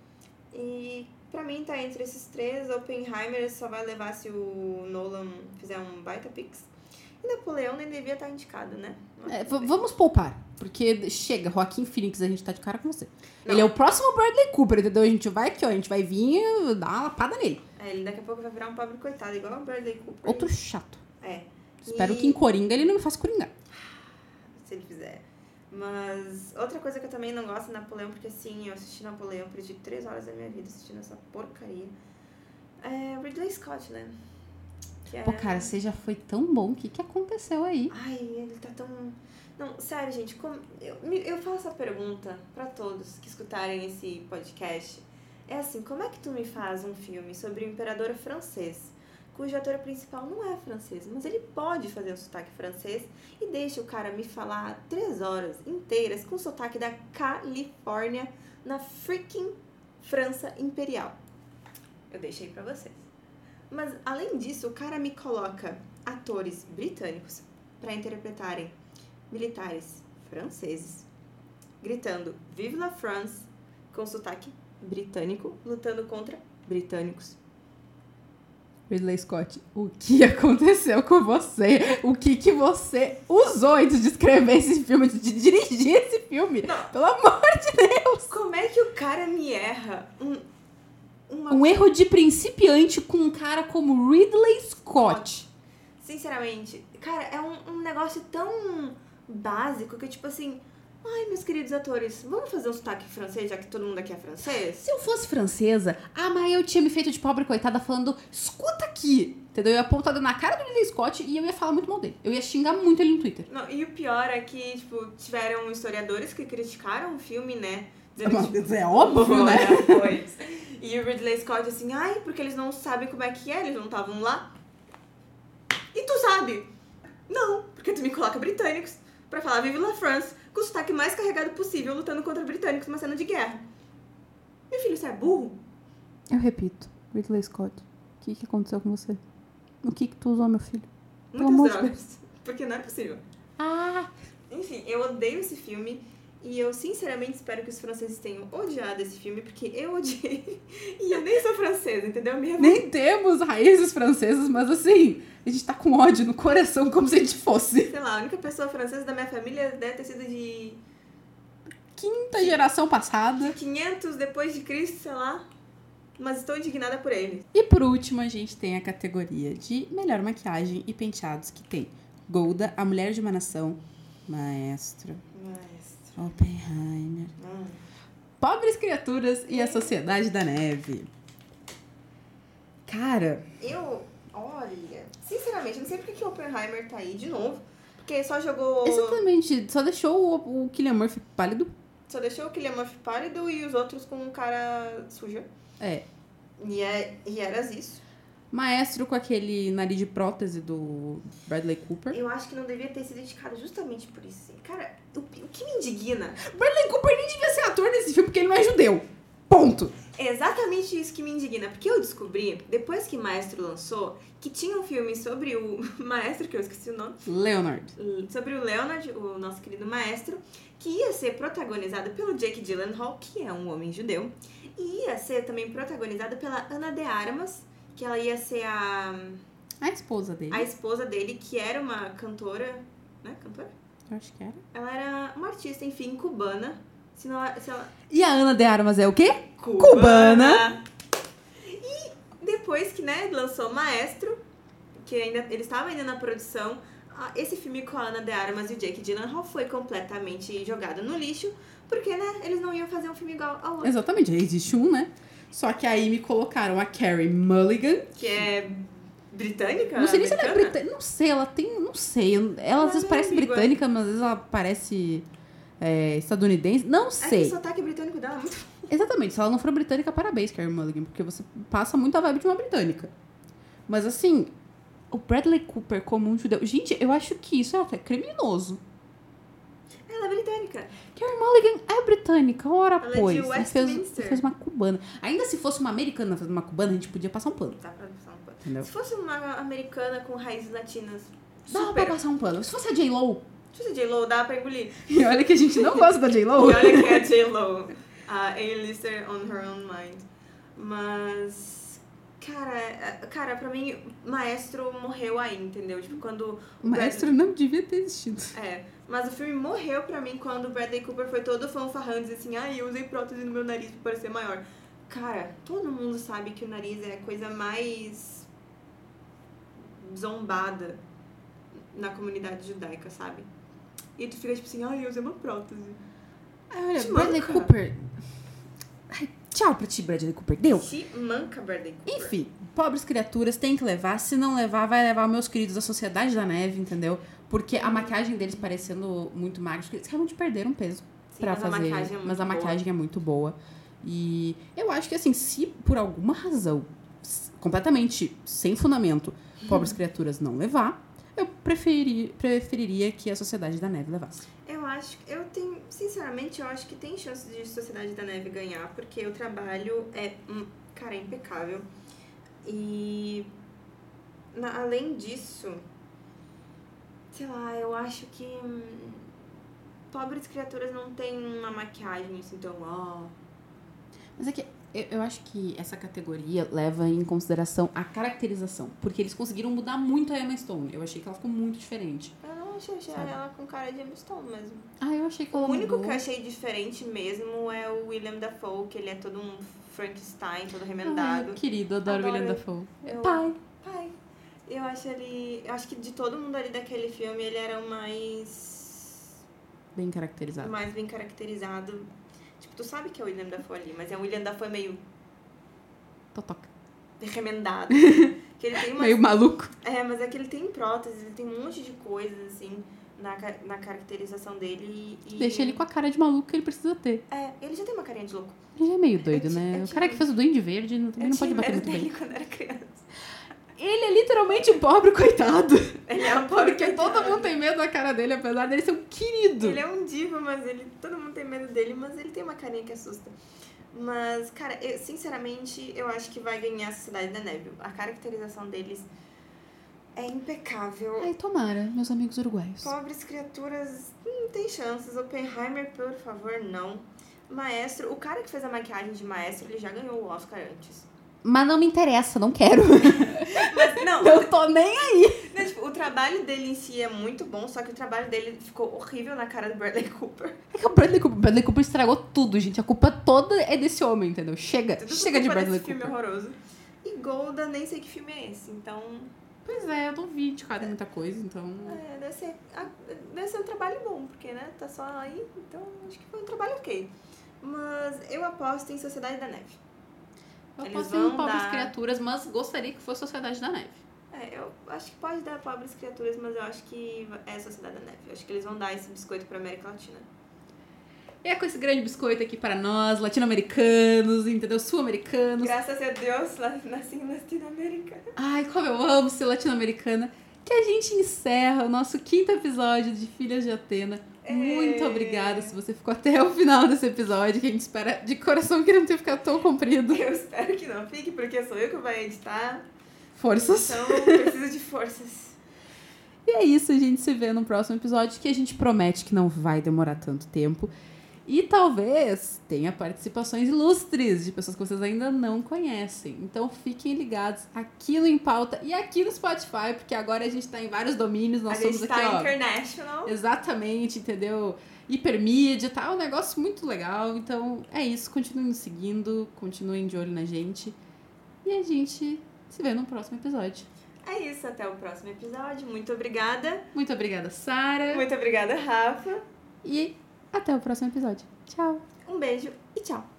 E pra mim tá entre esses 3. Oppenheimer só vai levar se o Nolan fizer um baita pix. E Napoleão nem devia estar indicado, né? Vamos poupar. Porque chega, Joaquim Phoenix, a gente tá de cara com você. Não. Ele é o próximo Bradley Cooper, entendeu? A gente vai aqui, ó. A gente vai vir e dar uma lapada nele. Ele daqui a pouco vai virar um pobre coitado, igual o Bradley Cooper. Outro chato. É. Espero que em Coringa ele não me faça coringar. Se ele fizer. Mas outra coisa que eu também não gosto é Napoleão, porque assim, eu assisti Napoleão, perdi 3 horas da minha vida assistindo essa porcaria. É Ridley Scott, né? Pô, cara, você já foi tão bom. O que aconteceu aí? Ai, ele tá tão... Não, sério, gente, eu faço essa pergunta pra todos que escutarem esse podcast. É assim, como é que tu me faz um filme sobre o imperador francês, cujo ator principal não é francês, mas ele pode fazer um sotaque francês e deixa o cara me falar 3 horas inteiras com o sotaque da Califórnia na freaking França Imperial? Eu deixei pra vocês. Mas, além disso, o cara me coloca atores britânicos pra interpretarem militares franceses, gritando Vive la France, com sotaque britânico, lutando contra britânicos. Ridley Scott, o que aconteceu com você? O que você usou antes de escrever esse filme, de dirigir esse filme? Não. Pelo amor de Deus! Como é que o cara me erra um erro de principiante com um cara como Ridley Scott? Sinceramente, cara, é um negócio tão básico que, tipo assim... Ai, meus queridos atores, vamos fazer um sotaque francês, já que todo mundo aqui é francês? Se eu fosse francesa, mas eu tinha me feito de pobre coitada falando, escuta aqui, entendeu? Eu ia apontar na cara do Ridley Scott e eu ia falar muito mal dele. Eu ia xingar muito ele no Twitter. Não, e o pior é que, tipo, tiveram historiadores que criticaram o filme, né? Mas é óbvio, né? Pois. E o Ridley Scott assim, ai, porque eles não sabem como é que é, eles não estavam lá. E tu sabe? Não, porque tu me coloca britânicos pra falar Vive la France, com o sotaque mais carregado possível, lutando contra britânicos numa cena de guerra. Meu filho, você é burro? Eu repito, Ridley Scott, o que aconteceu com você? O que tu usou, meu filho? Pelo Muitas amor de drogas. Porque não é possível. Ah! Enfim, eu odeio esse filme. E eu sinceramente espero que os franceses tenham odiado esse filme, porque eu odiei. E eu nem sou francesa, entendeu? Nem temos raízes francesas, mas assim, a gente tá com ódio no coração como se a gente fosse. Sei lá, a única pessoa francesa da minha família deve ter sido de Quinta geração passada. 500 depois de Cristo, sei lá. Mas estou indignada por ele. E por último, a gente tem a categoria de melhor maquiagem e penteados, que tem Golda, A Mulher de uma Nação, Maestro, Oppenheimer, Pobres Criaturas e A Sociedade da Neve. Cara... Olha, sinceramente, não sei porque que o Oppenheimer tá aí de novo. Porque só jogou... Exatamente, só deixou o Cillian Murphy pálido. Só deixou o Cillian Murphy pálido e os outros com cara suja. É. E era isso. Maestro com aquele nariz de prótese do Bradley Cooper. Eu acho que não devia ter sido indicado justamente por isso. Cara, o que me indigna... Bradley Cooper nem devia ser ator nesse filme porque ele não é judeu. Ponto. É exatamente isso que me indigna. Porque eu descobri, depois que Maestro lançou, que tinha um filme sobre o Maestro, que eu esqueci o nome. Leonard. Sobre o Leonard, o nosso querido Maestro, que ia ser protagonizado pelo Jake Gyllenhaal, que é um homem judeu. E ia ser também protagonizado pela Ana de Armas, que ela ia ser a esposa dele. A esposa dele, que era uma cantora, né? Cantora? Eu acho que era. Ela era uma artista, enfim, cubana. Se ela... E a Ana de Armas é o quê? Cubana! E depois que, né, lançou Maestro, que ele estava ainda na produção, esse filme com a Ana de Armas e o Jake Gyllenhaal foi completamente jogado no lixo, porque, né, eles não iam fazer um filme igual ao outro. Exatamente, já existe um, né? Só que aí me colocaram a Carey Mulligan. Que é britânica? Não sei nem se ela é britânica. Não sei, ela tem... Não sei. Ela às vezes parece ambígua. britânica, mas às vezes ela parece estadunidense. Não sei. É que o sotaque britânico dela é muito... Exatamente. Se ela não for britânica, parabéns, Carey Mulligan. Porque você passa muito a vibe de uma britânica. Mas assim, o Bradley Cooper como um judeu... Gente, eu acho que isso é até criminoso. Ela é britânica. Carey Mulligan é britânica, ora Ela pois. é de Westminster. Fez uma cubana. Ainda se fosse uma americana fazendo uma cubana, a gente podia passar um pano. Dá pra passar um pano. Entendeu? Se fosse uma americana com raízes latinas, Dá pra passar um pano. Se fosse a J-Lo... Se fosse a J-Lo, dá pra engolir. E olha que a gente não gosta da J-Lo. E olha que é a J-Lo. A A-lister on her own mind. Mas... Cara, pra mim, Maestro morreu aí, entendeu? Tipo, quando... O Maestro não devia ter existido. Mas o filme morreu pra mim quando o Bradley Cooper foi todo fanfarrão e disse assim, eu usei prótese no meu nariz pra parecer maior. Cara, todo mundo sabe que o nariz é a coisa mais zombada na comunidade judaica, sabe? E tu fica tipo assim, eu usei uma prótese. Olha, Bradley Cooper... Ai, tchau pra ti, Bradley Cooper. Deu. Te manca, Bradley Cooper. Enfim, pobres criaturas tem que levar. Se não levar, vai levar meus queridos da Sociedade da Neve, entendeu? Porque a maquiagem deles parecendo muito magros, eles realmente perderam peso pra fazer. Mas a maquiagem é muito boa. E eu acho que, assim, se por alguma razão, completamente sem fundamento, pobres criaturas não levar, eu preferiria que a Sociedade da Neve levasse. Sinceramente, eu acho que tem chance de Sociedade da Neve ganhar, porque o trabalho é impecável. E, além disso, sei lá, eu acho que pobres criaturas não tem uma maquiagem assim tão... Mas é que eu acho que essa categoria leva em consideração a caracterização. Porque eles conseguiram mudar muito a Emma Stone. Eu achei que ela ficou muito diferente. Eu não achei ela com cara de Emma Stone mesmo. Eu achei que ela mudou. O único que eu achei diferente mesmo é o William Dafoe, que ele é todo um Frankenstein, todo remendado. Querido, adoro William Dafoe. Pai. Eu acho que de todo mundo ali daquele filme, ele era o mais... Bem caracterizado. Mais bem caracterizado. Tipo, tu sabe que é o William Dafoe ali, mas é um William Dafoe meio... Totoca. Remendado. Que ele tem meio maluco. Mas é que ele tem prótese, ele tem um monte de coisas, assim, na caracterização dele e... Deixa ele com a cara de maluco que ele precisa ter. Ele já tem uma carinha de louco. Ele já é meio doido, né? O cara que fez o Duende Verde também não pode bater muito bem. Quando era criança. Ele é literalmente um pobre coitado. Ele é um pobre Porque coitado. todo mundo tem medo da cara dele, apesar dele ser um querido. Ele é um divo, mas todo mundo tem medo dele, mas ele tem uma carinha que assusta. Mas, cara, sinceramente, eu acho que vai ganhar a Sociedade da Neve. A caracterização deles é impecável. Ai, tomara, meus amigos uruguaios. Pobres criaturas, não tem chances. Oppenheimer, por favor, não. Maestro, o cara que fez a maquiagem de Maestro, ele já ganhou o Oscar antes. Mas não me interessa, não quero. Mas, não, eu tô nem aí. Não, tipo, o trabalho dele em si é muito bom, só que o trabalho dele ficou horrível na cara do Bradley Cooper. É que o Bradley Cooper estragou tudo, gente. A culpa toda é desse homem, entendeu? Chega de Bradley Cooper. Filme horroroso. E Golda, nem sei que filme é esse, então... Pois é, eu não vi de cara muita coisa, então... deve ser um trabalho bom, porque, né, tá só aí, então acho que foi um trabalho ok. Mas eu aposto em Sociedade da Neve. Eu aposto em Pobres Criaturas, mas gostaria que fosse Sociedade da Neve. Eu acho que pode dar Pobres Criaturas, mas eu acho que é Sociedade da Neve. Eu acho que eles vão dar esse biscoito pra América Latina. E é com esse grande biscoito aqui para nós, latino-americanos, entendeu? Sul-americanos. Graças a Deus, nasci em Latinoamérica. Ai, como eu amo ser latino-americana. Que a gente encerra o nosso 5º episódio de Filhas de Atena. Muito obrigada se você ficou até o final desse episódio, que a gente espera de coração que não tenha ficado tão comprido. Eu espero que não fique, porque sou eu que vou editar. Forças. Então, preciso de forças. E é isso, a gente se vê no próximo episódio, que a gente promete que não vai demorar tanto tempo. E talvez tenha participações ilustres de pessoas que vocês ainda não conhecem. Então fiquem ligados aqui no Em Pauta e aqui no Spotify, porque agora a gente tá em vários domínios. Nós somos aqui, ó. International. Exatamente, entendeu? Hipermídia, tá? Um negócio muito legal. Então é isso, continuem nos seguindo, continuem de olho na gente. E a gente se vê no próximo episódio. É isso, até o próximo episódio. Muito obrigada. Muito obrigada, Sara. Muito obrigada, Rafa. E até o próximo episódio. Tchau. Um beijo e tchau.